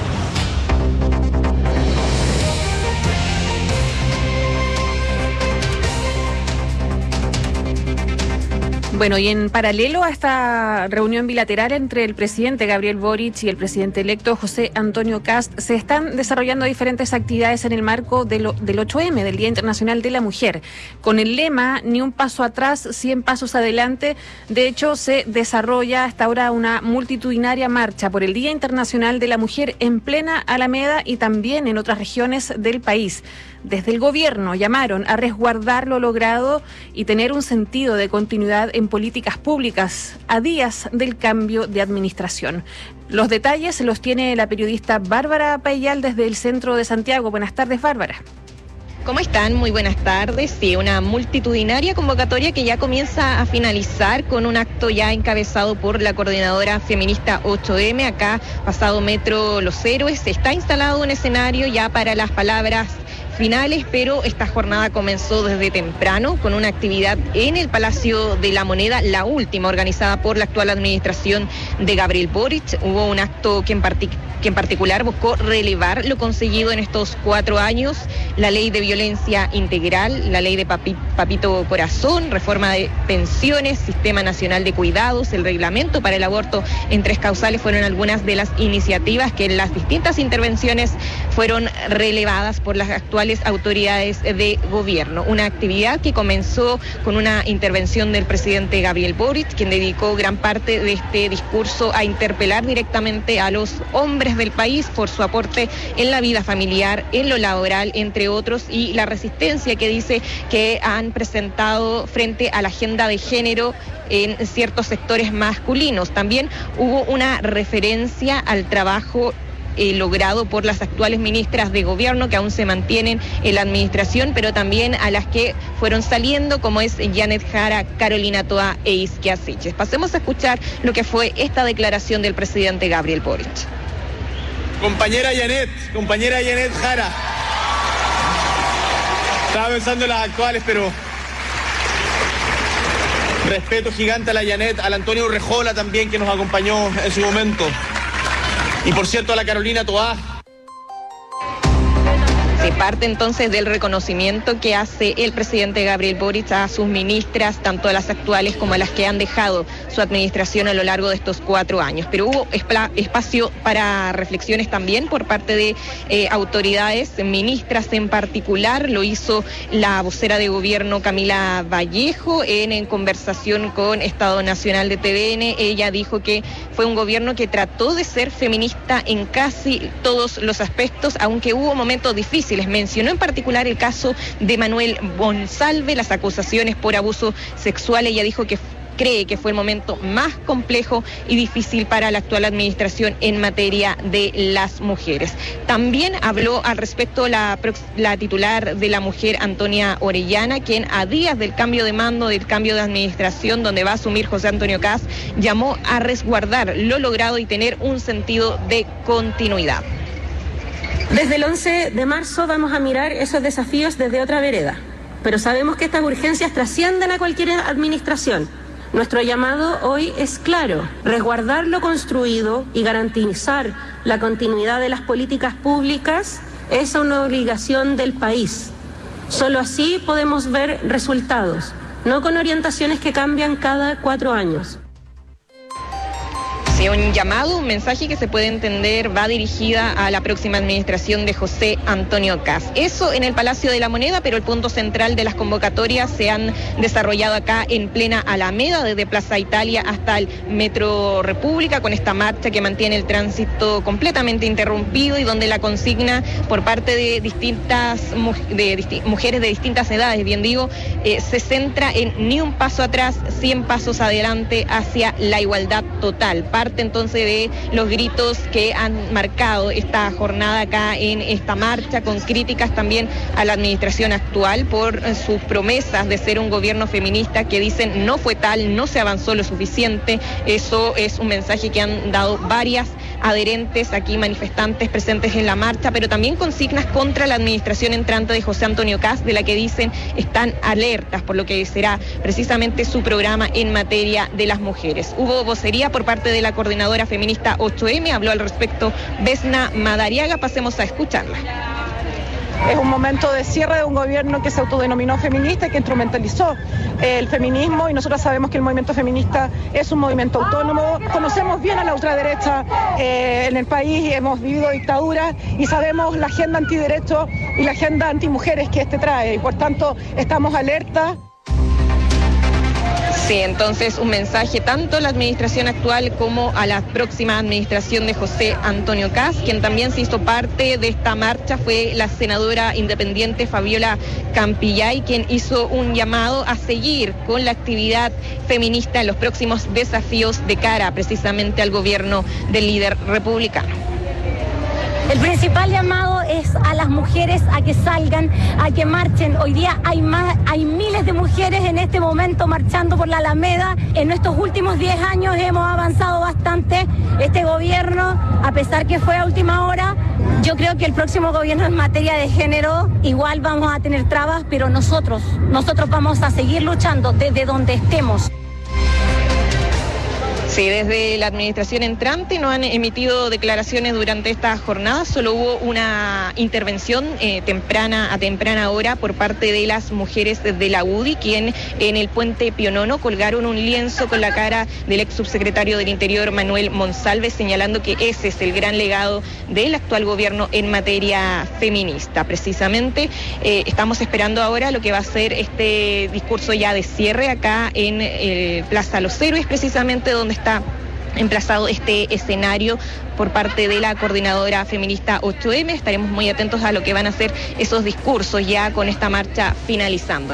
Speaker 16: Bueno, y en paralelo a esta reunión bilateral entre el presidente Gabriel Boric y el presidente electo José Antonio Kast, se están desarrollando diferentes actividades en el marco del 8M, del Día Internacional de la Mujer, con el lema "Ni un paso atrás, 100 pasos adelante". De hecho, se desarrolla hasta ahora una multitudinaria marcha por el Día Internacional de la Mujer en plena Alameda y también en otras regiones del país. Desde el gobierno llamaron a resguardar lo logrado y tener un sentido de continuidad en políticas públicas a días del cambio de administración. Los detalles los tiene la periodista Bárbara Payal desde el centro de Santiago. Buenas tardes, Bárbara.
Speaker 3: ¿Cómo están? Muy buenas tardes. Sí, una multitudinaria convocatoria que ya comienza a finalizar con un acto ya encabezado por la coordinadora feminista 8M. Acá, pasado Metro Los Héroes, está instalado un escenario ya para las palabras finales, pero esta jornada comenzó desde temprano con una actividad en el Palacio de la Moneda, la última organizada por la actual administración de Gabriel Boric. Hubo un acto que en particular buscó relevar lo conseguido en estos 4 años, la ley de violencia integral, la ley de Papito Corazón, reforma de pensiones, sistema nacional de cuidados, el reglamento para el aborto en 3 causales fueron algunas de las iniciativas que en las distintas intervenciones fueron relevadas por las actuales autoridades de gobierno. Una actividad que comenzó con una intervención del presidente Gabriel Boric, quien dedicó gran parte de este discurso a interpelar directamente a los hombres del país por su aporte en la vida familiar, en lo laboral, entre otros, y la resistencia que dice que han presentado frente a la agenda de género en ciertos sectores masculinos. También hubo una referencia al trabajo logrado por las actuales ministras de gobierno que aún se mantienen en la administración, pero también a las que fueron saliendo, como es Janet Jara, Carolina Toa e Isquia Siches. Pasemos a escuchar lo que fue esta declaración del presidente Gabriel Boric.
Speaker 22: Compañera Janet Jara, estaba pensando en las actuales, pero respeto gigante a la Janet, al Antonio Urrejola también, que nos acompañó en su momento. Y por cierto a la Carolina Toá.
Speaker 3: Se parte entonces del reconocimiento que hace el presidente Gabriel Boric a sus ministras, tanto a las actuales como a las que han dejado su administración a lo largo de estos 4 años. Pero hubo espacio para reflexiones también por parte de autoridades, ministras en particular. Lo hizo la vocera de gobierno Camila Vallejo en conversación con Estado Nacional de TVN. Ella dijo que fue un gobierno que trató de ser feminista en casi todos los aspectos, aunque hubo momentos difíciles. Mencionó en particular el caso de Manuel Monsalve, las acusaciones por abuso sexual. Ella dijo que cree que fue el momento más complejo y difícil para la actual administración en materia de las mujeres. También habló al respecto la titular de la mujer, Antonia Orellana, quien a días del cambio de mando, del cambio de administración, donde va a asumir José Antonio Kast, llamó a resguardar lo logrado y tener un sentido de continuidad.
Speaker 23: Desde el 11 de marzo vamos a mirar esos desafíos desde otra vereda, pero sabemos que estas urgencias trascienden a cualquier administración. Nuestro llamado hoy es claro: resguardar lo construido y garantizar la continuidad de las políticas públicas es una obligación del país. Solo así podemos ver resultados, no con orientaciones que cambian cada 4 años.
Speaker 3: Sí, un llamado, un mensaje que se puede entender va dirigida a la próxima administración de José Antonio Kast. Eso en el Palacio de la Moneda, pero el punto central de las convocatorias se han desarrollado acá en plena Alameda, desde Plaza Italia hasta el Metro República, con esta marcha que mantiene el tránsito completamente interrumpido y donde la consigna por parte de mujeres de distintas edades, bien digo, se centra en ni un paso atrás, 100 pasos adelante hacia la igualdad total. Parte entonces de los gritos que han marcado esta jornada acá en esta marcha, con críticas también a la administración actual por sus promesas de ser un gobierno feminista que dicen no fue tal, no se avanzó lo suficiente. Eso es un mensaje que han dado varias adherentes aquí, manifestantes presentes en la marcha, pero también consignas contra la administración entrante de José Antonio Kast, de la que dicen están alertas por lo que será precisamente su programa en materia de las mujeres. Hubo vocería por parte de la coordinadora feminista 8M, habló al respecto Vesna Madariaga, pasemos a escucharla.
Speaker 4: Es un momento de cierre de un gobierno que se autodenominó feminista y que instrumentalizó el feminismo, y nosotros sabemos que el movimiento feminista es un movimiento autónomo. Conocemos bien a la ultraderecha en el país, hemos vivido dictaduras y sabemos la agenda antiderechos y la agenda antimujeres que trae, y por tanto estamos alertas.
Speaker 3: Sí, entonces un mensaje tanto a la administración actual como a la próxima administración de José Antonio Kast. Quien también se hizo parte de esta marcha fue la senadora independiente Fabiola Campillay, quien hizo un llamado a seguir con la actividad feminista en los próximos desafíos de cara precisamente al gobierno del líder republicano.
Speaker 5: El principal llamado es a las mujeres a que salgan, a que marchen. Hoy día hay miles de mujeres en este momento marchando por la Alameda. En estos últimos 10 años hemos avanzado bastante. Este gobierno, a pesar que fue a última hora, yo creo que el próximo gobierno en materia de género igual vamos a tener trabas, pero nosotros vamos a seguir luchando desde donde estemos.
Speaker 3: Sí, desde la administración entrante no han emitido declaraciones durante esta jornada, solo hubo una intervención a temprana hora por parte de las mujeres de la UDI, quien en el puente Pionono colgaron un lienzo con la cara del ex subsecretario del Interior Manuel Monsalve, señalando que ese es el gran legado del actual gobierno en materia feminista. Precisamente estamos esperando ahora lo que va a ser este discurso ya de cierre acá en Plaza Los Héroes, precisamente donde está emplazado este escenario por parte de la coordinadora feminista 8M. Estaremos muy atentos a lo que van a ser esos discursos ya con esta marcha finalizando.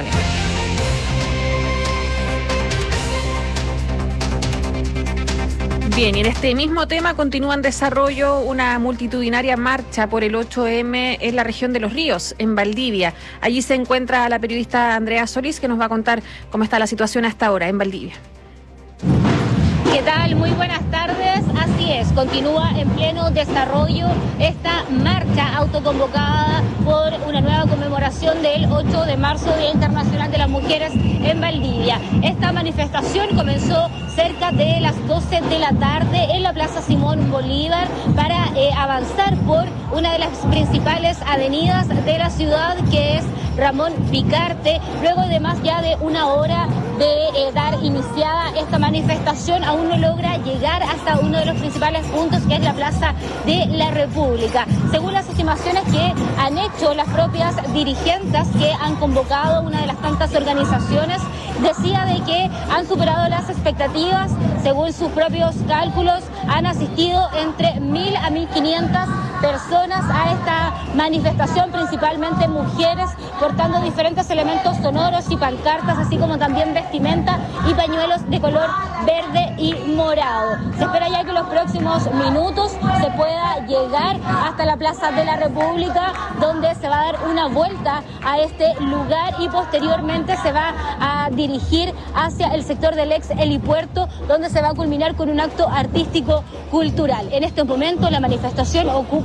Speaker 16: Bien, y en este mismo tema continúa en desarrollo una multitudinaria marcha por el 8M en la región de Los Ríos, en Valdivia. Allí se encuentra la periodista Andrea Solís, que nos va a contar cómo está la situación hasta ahora en Valdivia.
Speaker 6: ¿Qué tal? Muy buenas tardes. Así es, continúa en pleno desarrollo esta marcha autoconvocada por una nueva conmemoración del 8 de marzo, Día Internacional de las Mujeres en Valdivia. Esta manifestación comenzó cerca de las 12 de la tarde en la Plaza Simón Bolívar para avanzar por una de las principales avenidas de la ciudad, que es Ramón Picarte. Luego de más ya de una hora de dar iniciada esta manifestación, aún no logra llegar hasta uno de los principales puntos, que es la Plaza de la República. Según las estimaciones que han hecho las propias dirigentes que han convocado una de las tantas organizaciones, decía de que han superado las expectativas. Según sus propios cálculos, han asistido entre 1.000 a 1.500 personas a esta manifestación, principalmente mujeres, portando diferentes elementos sonoros y pancartas, así como también vestimenta y pañuelos de color verde y morado. Se espera ya que en los próximos minutos se pueda llegar hasta la Plaza de la República, donde se va a dar una vuelta a este lugar y posteriormente se va a dirigir hacia el sector del ex helipuerto, donde se va a culminar con un acto artístico cultural. En este momento la manifestación ocupa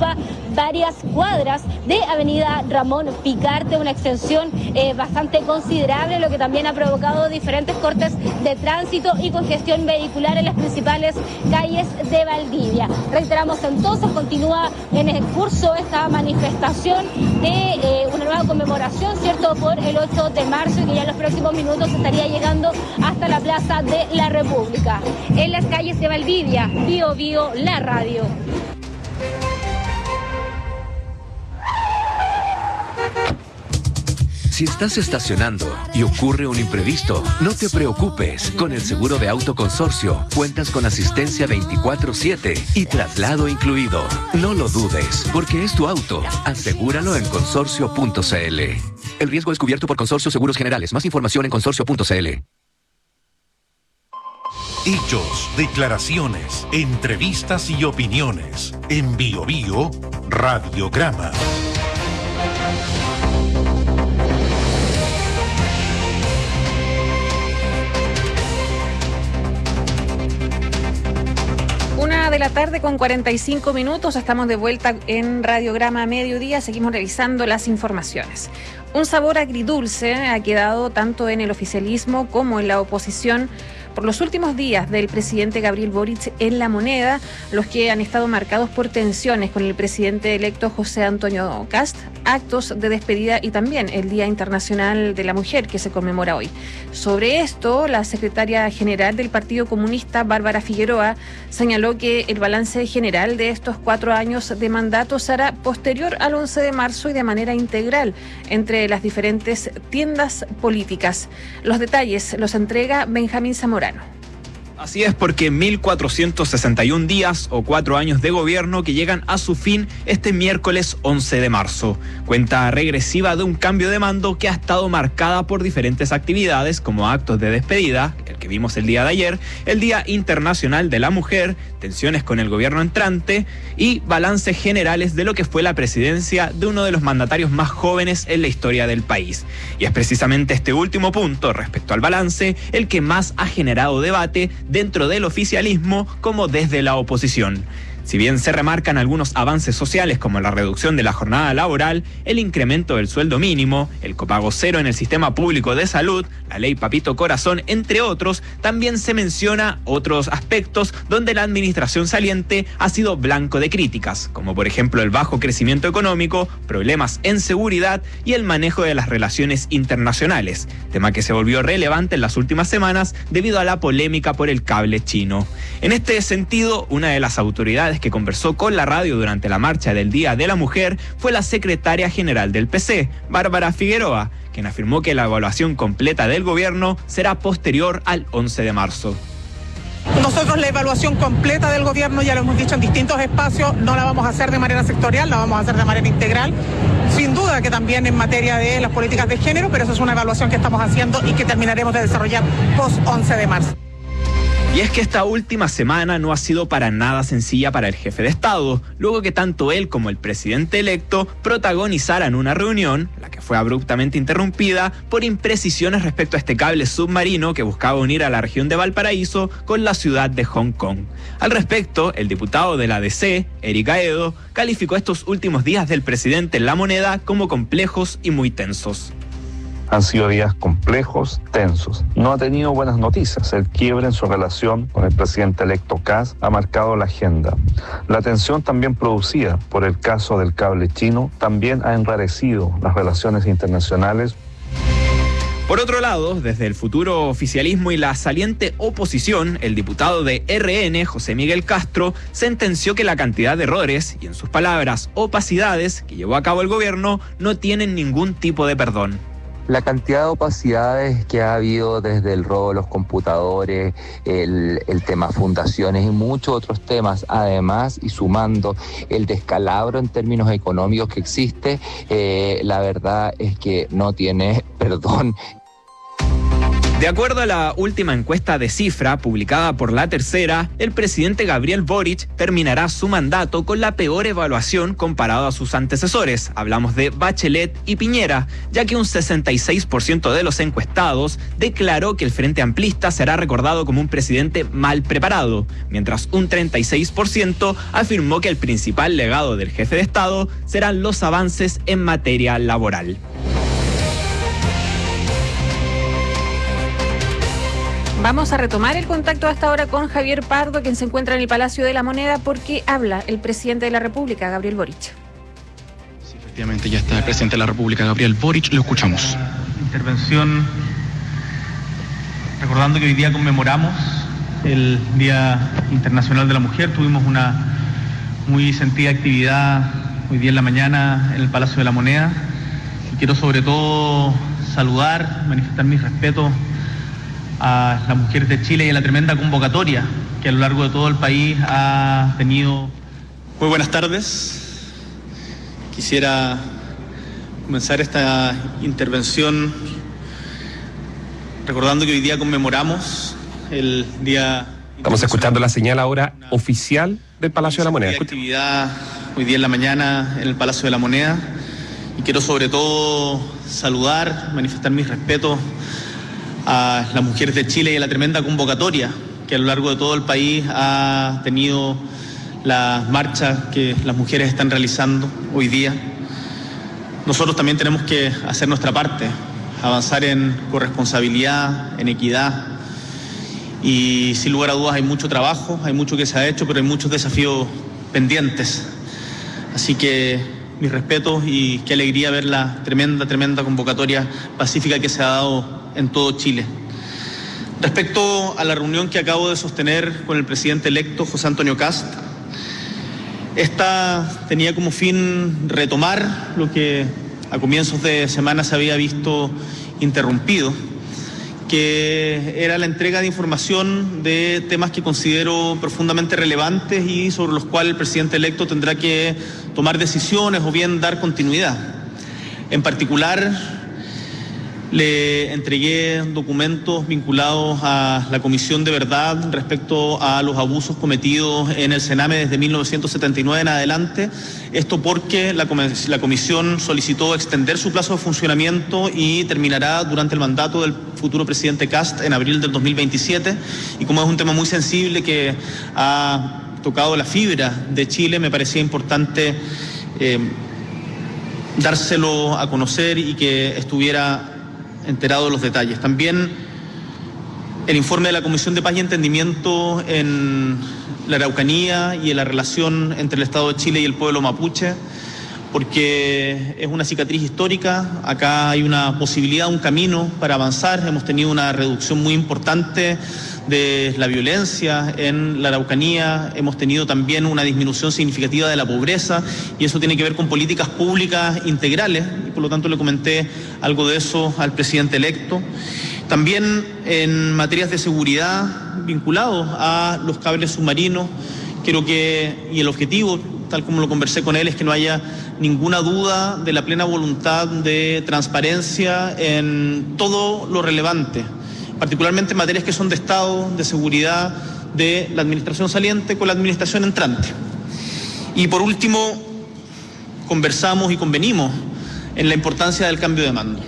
Speaker 6: ocupa varias cuadras de Avenida Ramón Picarte, una extensión bastante considerable, lo que también ha provocado diferentes cortes de tránsito y congestión vehicular en las principales calles de Valdivia. Reiteramos entonces, continúa en el curso esta manifestación de una nueva conmemoración, ¿cierto?, por el 8 de marzo y que ya en los próximos minutos estaría llegando hasta la Plaza de la República. En las calles de Valdivia, Bío Bío, la radio.
Speaker 15: Si estás estacionando y ocurre un imprevisto, no te preocupes. Con el seguro de auto Consorcio, cuentas con asistencia 24/7 y traslado incluido. No lo dudes, porque es tu auto. Asegúralo en consorcio.cl. El riesgo es cubierto por Consorcio Seguros Generales. Más información en consorcio.cl.
Speaker 10: Hechos, declaraciones, entrevistas y opiniones. En Bío Bío, Radiograma.
Speaker 16: De la tarde con 45 minutos, estamos de vuelta en Radiograma Mediodía, seguimos revisando las informaciones. Un sabor agridulce ha quedado tanto en el oficialismo como en la oposición por los últimos días del presidente Gabriel Boric en La Moneda, los que han estado marcados por tensiones con el presidente electo José Antonio Kast, actos de despedida y también el Día Internacional de la Mujer que se conmemora hoy. Sobre esto, la secretaria general del Partido Comunista, Bárbara Figueroa, señaló que el balance general de estos 4 años de mandato será posterior al 11 de marzo y de manera integral entre las diferentes tiendas políticas. Los detalles los entrega Benjamín Zamorano.
Speaker 1: Así es, porque 1.461 días o 4 años de gobierno que llegan a su fin este miércoles 11 de marzo. Cuenta regresiva de un cambio de mando que ha estado marcada por diferentes actividades como actos de despedida, el que vimos el día de ayer, el Día Internacional de la Mujer, tensiones con el gobierno entrante y balances generales de lo que fue la presidencia de uno de los mandatarios más jóvenes en la historia del país. Y es precisamente este último punto respecto al balance el que más ha generado debate dentro del oficialismo como desde la oposición. Si bien se remarcan algunos avances sociales como la reducción de la jornada laboral, el incremento del sueldo mínimo, el copago cero en el sistema público de salud, la ley Papito Corazón, entre otros, también se menciona otros aspectos donde la administración saliente ha sido blanco de críticas, como por ejemplo el bajo crecimiento económico, problemas en seguridad y el manejo de las relaciones internacionales, tema que se volvió relevante en las últimas semanas debido a la polémica por el cable chino. En este sentido, una de las autoridades que conversó con la radio durante la marcha del Día de la Mujer fue la secretaria general del PC, Bárbara Figueroa, quien afirmó que la evaluación completa del gobierno será posterior al 11 de marzo.
Speaker 4: Nosotros la evaluación completa del gobierno, ya lo hemos dicho en distintos espacios, no la vamos a hacer de manera sectorial, la vamos a hacer de manera integral. Sin duda que también en materia de las políticas de género, pero eso es una evaluación que estamos haciendo y que terminaremos de desarrollar post 11 de marzo.
Speaker 1: Y es que esta última semana no ha sido para nada sencilla para el jefe de Estado, luego que tanto él como el presidente electo protagonizaran una reunión, la que fue abruptamente interrumpida por imprecisiones respecto a este cable submarino que buscaba unir a la región de Valparaíso con la ciudad de Hong Kong. Al respecto, el diputado de la DC, Eric Aedo, calificó estos últimos días del presidente en La Moneda como complejos y muy tensos.
Speaker 8: Han sido días complejos, tensos. No ha tenido buenas noticias. El quiebre en su relación con el presidente electo Kast ha marcado la agenda. La tensión también producida por el caso del cable chino también ha enrarecido las relaciones internacionales.
Speaker 1: Por otro lado, desde el futuro oficialismo y la saliente oposición, el diputado de RN, José Miguel Castro, sentenció que la cantidad de errores y, en sus palabras, opacidades que llevó a cabo el gobierno no tienen ningún tipo de perdón.
Speaker 9: La cantidad de opacidades que ha habido desde el robo de los computadores, el tema fundaciones y muchos otros temas, además y sumando el descalabro en términos económicos que existe, la verdad es que no tiene perdón.
Speaker 1: De acuerdo a la última encuesta de Cifra, publicada por La Tercera, el presidente Gabriel Boric terminará su mandato con la peor evaluación comparado a sus antecesores. Hablamos de Bachelet y Piñera, ya que un 66% de los encuestados declaró que el Frente Amplista será recordado como un presidente mal preparado, mientras un 36% afirmó que el principal legado del jefe de Estado serán los avances en materia laboral.
Speaker 16: Vamos a retomar el contacto hasta ahora con Javier Pardo, quien se encuentra en el Palacio de la Moneda, porque habla el presidente de la República, Gabriel Boric.
Speaker 13: Sí, efectivamente, ya está el presidente de la República, Gabriel Boric, lo escuchamos.
Speaker 12: Intervención, recordando que hoy día conmemoramos el Día Internacional de la Mujer. Tuvimos una muy sentida actividad hoy día en la mañana en el Palacio de la Moneda. Y quiero sobre todo saludar, manifestar mis respetos a las mujeres de Chile y a la tremenda convocatoria que a lo largo de todo el país ha tenido.
Speaker 22: Muy buenas tardes. Quisiera comenzar esta intervención recordando que hoy día conmemoramos el Día...
Speaker 7: Estamos escuchando la señal ahora oficial del Palacio de la Moneda.
Speaker 22: Actividad hoy día en la mañana en el Palacio de la Moneda, y quiero sobre todo saludar, manifestar mis respetos a las mujeres de Chile y a la tremenda convocatoria que a lo largo de todo el país ha tenido las marchas que las mujeres están realizando hoy día. Nosotros también tenemos que hacer nuestra parte, avanzar en corresponsabilidad, en equidad, y sin lugar a dudas hay mucho trabajo, hay mucho que se ha hecho, pero hay muchos desafíos pendientes. Así que mis respetos y qué alegría ver la tremenda convocatoria pacífica que se ha dado en todo Chile. Respecto a la reunión que acabo de sostener con el presidente electo José Antonio Kast, esta tenía como fin retomar lo que a comienzos de semana se había visto interrumpido, que era la entrega de información de temas que considero profundamente relevantes y sobre los cuales el presidente electo tendrá que tomar decisiones o bien dar continuidad. En particular, le entregué documentos vinculados a la Comisión de Verdad respecto a los abusos cometidos en el Sename desde 1979 en adelante. Esto porque la Comisión solicitó extender su plazo de funcionamiento y terminará durante el mandato del futuro presidente Kast en abril del 2027. Y como es un tema muy sensible que ha tocado la fibra de Chile, me parecía importante dárselo a conocer y que estuviera enterado de los detalles. También el informe de la Comisión de Paz y Entendimiento en la Araucanía y en la relación entre el Estado de Chile y el pueblo mapuche, porque es una cicatriz histórica. Acá hay una posibilidad, un camino para avanzar. Hemos tenido una reducción muy importante de la violencia en la Araucanía, hemos tenido también una disminución significativa de la pobreza, y eso tiene que ver con políticas públicas integrales, y por lo tanto le comenté algo de eso al presidente electo. También en materias de seguridad vinculados a los cables submarinos, creo que, y el objetivo, tal como lo conversé con él, es que no haya ninguna duda de la plena voluntad de transparencia en todo lo relevante, particularmente en materias que son de Estado, de seguridad, de la administración saliente con la administración entrante. Y por último, conversamos y convenimos en la importancia del cambio de mando.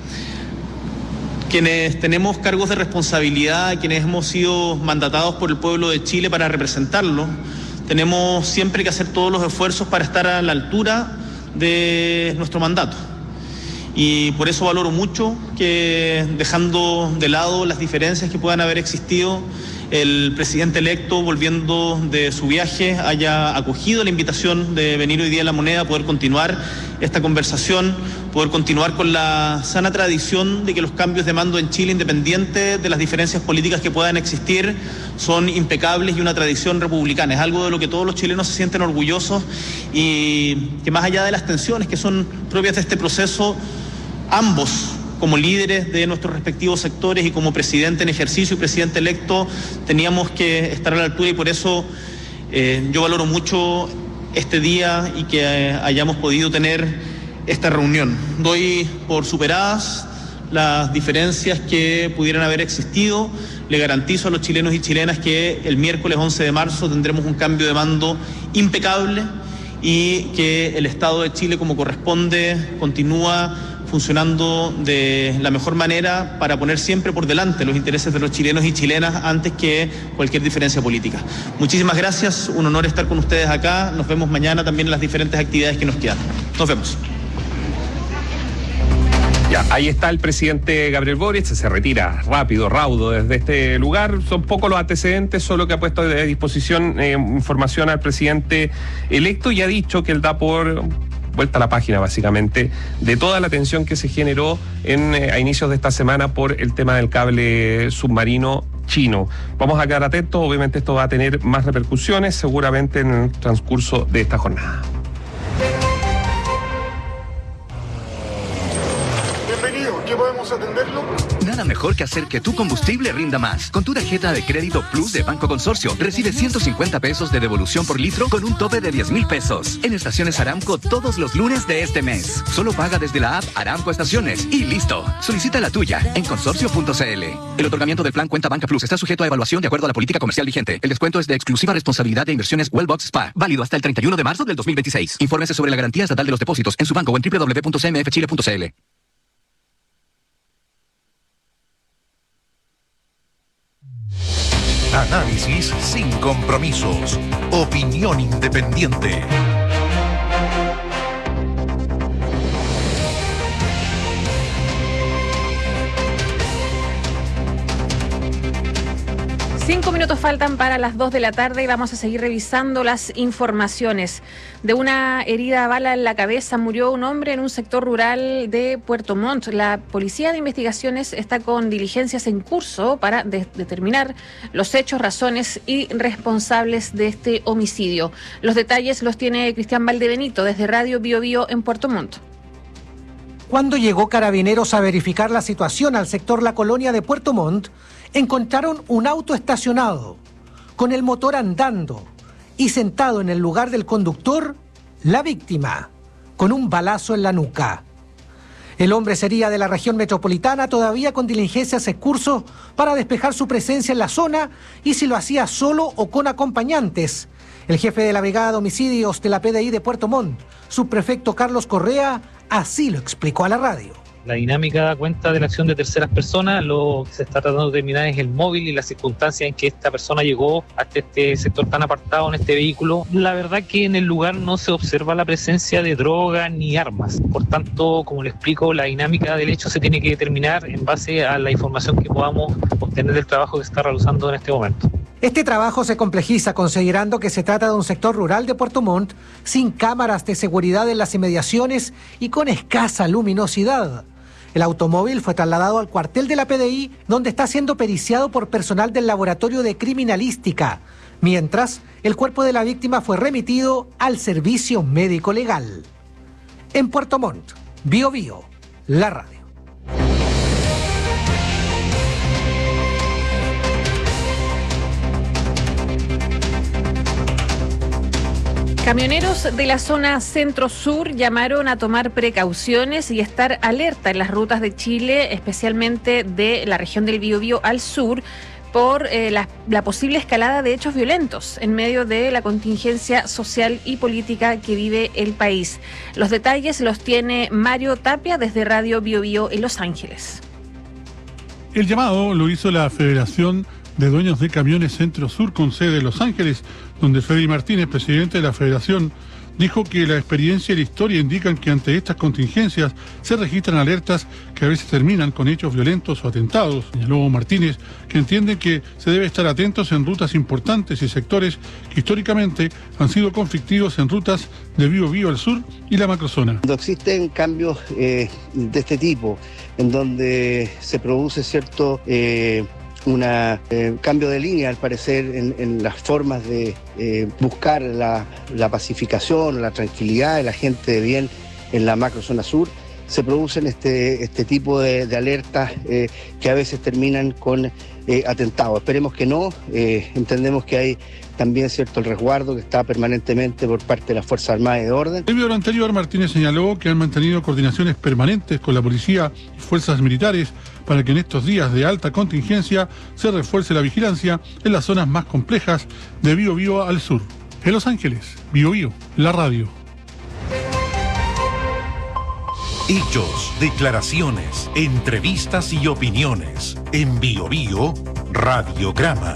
Speaker 22: Quienes tenemos cargos de responsabilidad, quienes hemos sido mandatados por el pueblo de Chile para representarlo, tenemos siempre que hacer todos los esfuerzos para estar a la altura de nuestro mandato. Y por eso valoro mucho que, dejando de lado las diferencias que puedan haber existido, el presidente electo, volviendo de su viaje, haya acogido la invitación de venir hoy día a La Moneda, poder continuar esta conversación, poder continuar con la sana tradición de que los cambios de mando en Chile, independiente de las diferencias políticas que puedan existir, son impecables y una tradición republicana. Es algo de lo que todos los chilenos se sienten orgullosos, y que más allá de las tensiones que son propias de este proceso, ambos, como líderes de nuestros respectivos sectores y como presidente en ejercicio y presidente electo, teníamos que estar a la altura, y por eso yo valoro mucho este día y que hayamos podido tener esta reunión. Doy por superadas las diferencias que pudieran haber existido. Le garantizo a los chilenos y chilenas que el miércoles 11 de marzo tendremos un cambio de mando impecable y que el Estado de Chile, como corresponde, continúa funcionando de la mejor manera para poner siempre por delante los intereses de los chilenos y chilenas antes que cualquier diferencia política. Muchísimas gracias, un honor estar con ustedes acá. Nos vemos mañana también en las diferentes actividades que nos quedan. Nos vemos.
Speaker 7: Ya, ahí está el presidente Gabriel Boric, se retira rápido, raudo desde este lugar. Son pocos los antecedentes, solo que ha puesto a disposición información al presidente electo y ha dicho que él da por vuelta a la página, básicamente, de toda la tensión que se generó a inicios de esta semana por el tema del cable submarino chino. Vamos a quedar atentos, obviamente esto va a tener más repercusiones seguramente en el transcurso de esta jornada.
Speaker 14: ¿Qué podemos atenderlo?
Speaker 15: Nada mejor que hacer que tu combustible rinda más. Con tu tarjeta de crédito Plus de Banco Consorcio, recibe 150 pesos de devolución por litro con un tope de 10,000 pesos. En estaciones Aramco todos los lunes de este mes. Solo paga desde la app Aramco Estaciones y listo. Solicita la tuya en consorcio.cl. El otorgamiento del plan Cuenta Banca Plus está sujeto a evaluación de acuerdo a la política comercial vigente. El descuento es de exclusiva responsabilidad de Inversiones Wellbox Spa. Válido hasta el 31 de marzo del 2026. Infórmese sobre la garantía estatal de los depósitos en su banco o en www.cmfchile.cl.
Speaker 10: Análisis sin compromisos. Opinión independiente.
Speaker 16: Cinco minutos faltan para las 2 de la tarde y vamos a seguir revisando las informaciones. De una herida a bala en la cabeza murió un hombre en un sector rural de Puerto Montt. La Policía de Investigaciones está con diligencias en curso para determinar los hechos, razones y responsables de este homicidio. Los detalles los tiene Cristian Valdebenito desde Radio Bio Bio en Puerto Montt.
Speaker 17: Cuando llegó Carabineros a verificar la situación al sector La Colonia de Puerto Montt, encontraron un auto estacionado, con el motor andando y sentado en el lugar del conductor, la víctima, con un balazo en la nuca. El hombre sería de la región metropolitana, todavía con diligencias en curso para despejar su presencia en la zona y si lo hacía solo o con acompañantes. El jefe de la Brigada de Homicidios de la PDI de Puerto Montt, subprefecto Carlos Correa, así lo explicó a la radio.
Speaker 19: La dinámica da cuenta de la acción de terceras personas. Lo que se está tratando de determinar es el móvil y las circunstancias en que esta persona llegó hasta este sector tan apartado en este vehículo. La verdad que en el lugar no se observa la presencia de droga ni armas. Por tanto, como le explico, la dinámica del hecho se tiene que determinar en base a la información que podamos obtener del trabajo que se está realizando en este momento.
Speaker 17: Este trabajo se complejiza considerando que se trata de un sector rural de Puerto Montt sin cámaras de seguridad en las inmediaciones y con escasa luminosidad. El automóvil fue trasladado al cuartel de la PDI, donde está siendo periciado por personal del Laboratorio de Criminalística, mientras el cuerpo de la víctima fue remitido al servicio médico legal. En Puerto Montt, Bio Bio, la radio.
Speaker 16: Camioneros de la zona centro-sur llamaron a tomar precauciones y estar alerta en las rutas de Chile, especialmente de la región del Biobío al sur, por la posible escalada de hechos violentos en medio de la contingencia social y política que vive el país. Los detalles los tiene Mario Tapia desde Radio Bio Bio en Los Ángeles.
Speaker 24: El llamado lo hizo la Federación de Dueños de Camiones Centro-Sur con sede en Los Ángeles, donde Freddy Martínez, presidente de la Federación, dijo que la experiencia y la historia indican que ante estas contingencias se registran alertas que a veces terminan con hechos violentos o atentados. Señaló Martínez que entiende que se debe estar atentos en rutas importantes y sectores que históricamente han sido conflictivos en rutas de Bio Bio al sur y la macrozona.
Speaker 25: Cuando existen cambios de este tipo, en donde se produce cierto cambio de línea, al parecer, en las formas de buscar la pacificación, la tranquilidad de la gente de bien en la macrozona sur, se producen este tipo de alertas que a veces terminan con atentados. Esperemos que no, entendemos que hay también cierto el resguardo que está permanentemente por parte de las Fuerzas Armadas y de Orden.
Speaker 24: Previo a lo anterior, Martínez señaló que han mantenido coordinaciones permanentes con la policía y fuerzas militares para que en estos días de alta contingencia se refuerce la vigilancia en las zonas más complejas de Biobío al sur. En Los Ángeles, Biobío, la radio.
Speaker 10: Hechos, declaraciones, entrevistas y opiniones. En Biobío, Radiograma.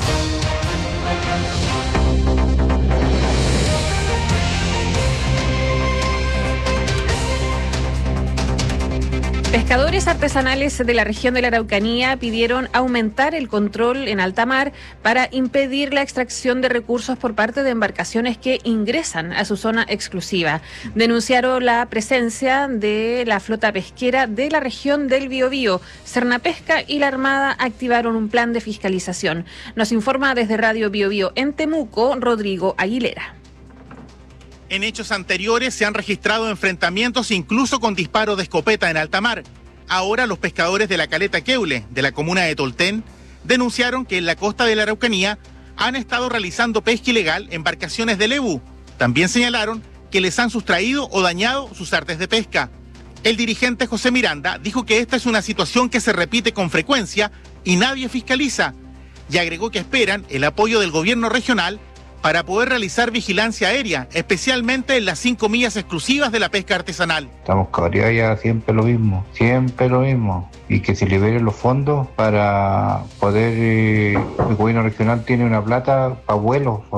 Speaker 16: Pescadores artesanales de la región de la Araucanía pidieron aumentar el control en alta mar para impedir la extracción de recursos por parte de embarcaciones que ingresan a su zona exclusiva. Denunciaron la presencia de la flota pesquera de la región del Biobío. Cernapesca y la Armada activaron un plan de fiscalización. Nos informa desde Radio Biobío en Temuco, Rodrigo Aguilera.
Speaker 2: En hechos anteriores se han registrado enfrentamientos incluso con disparos de escopeta en alta mar. Ahora los pescadores de la caleta Queule, de la comuna de Tolten, denunciaron que en la costa de la Araucanía han estado realizando pesca ilegal embarcaciones del EBU. También señalaron que les han sustraído o dañado sus artes de pesca. El dirigente José Miranda dijo que esta es una situación que se repite con frecuencia y nadie fiscaliza. Y agregó que esperan el apoyo del gobierno regional para poder realizar vigilancia aérea, especialmente en las 5 millas exclusivas de la pesca artesanal.
Speaker 11: Estamos cabreados ya, siempre lo mismo, y que se liberen los fondos para poder, el gobierno regional tiene una plata para vuelos.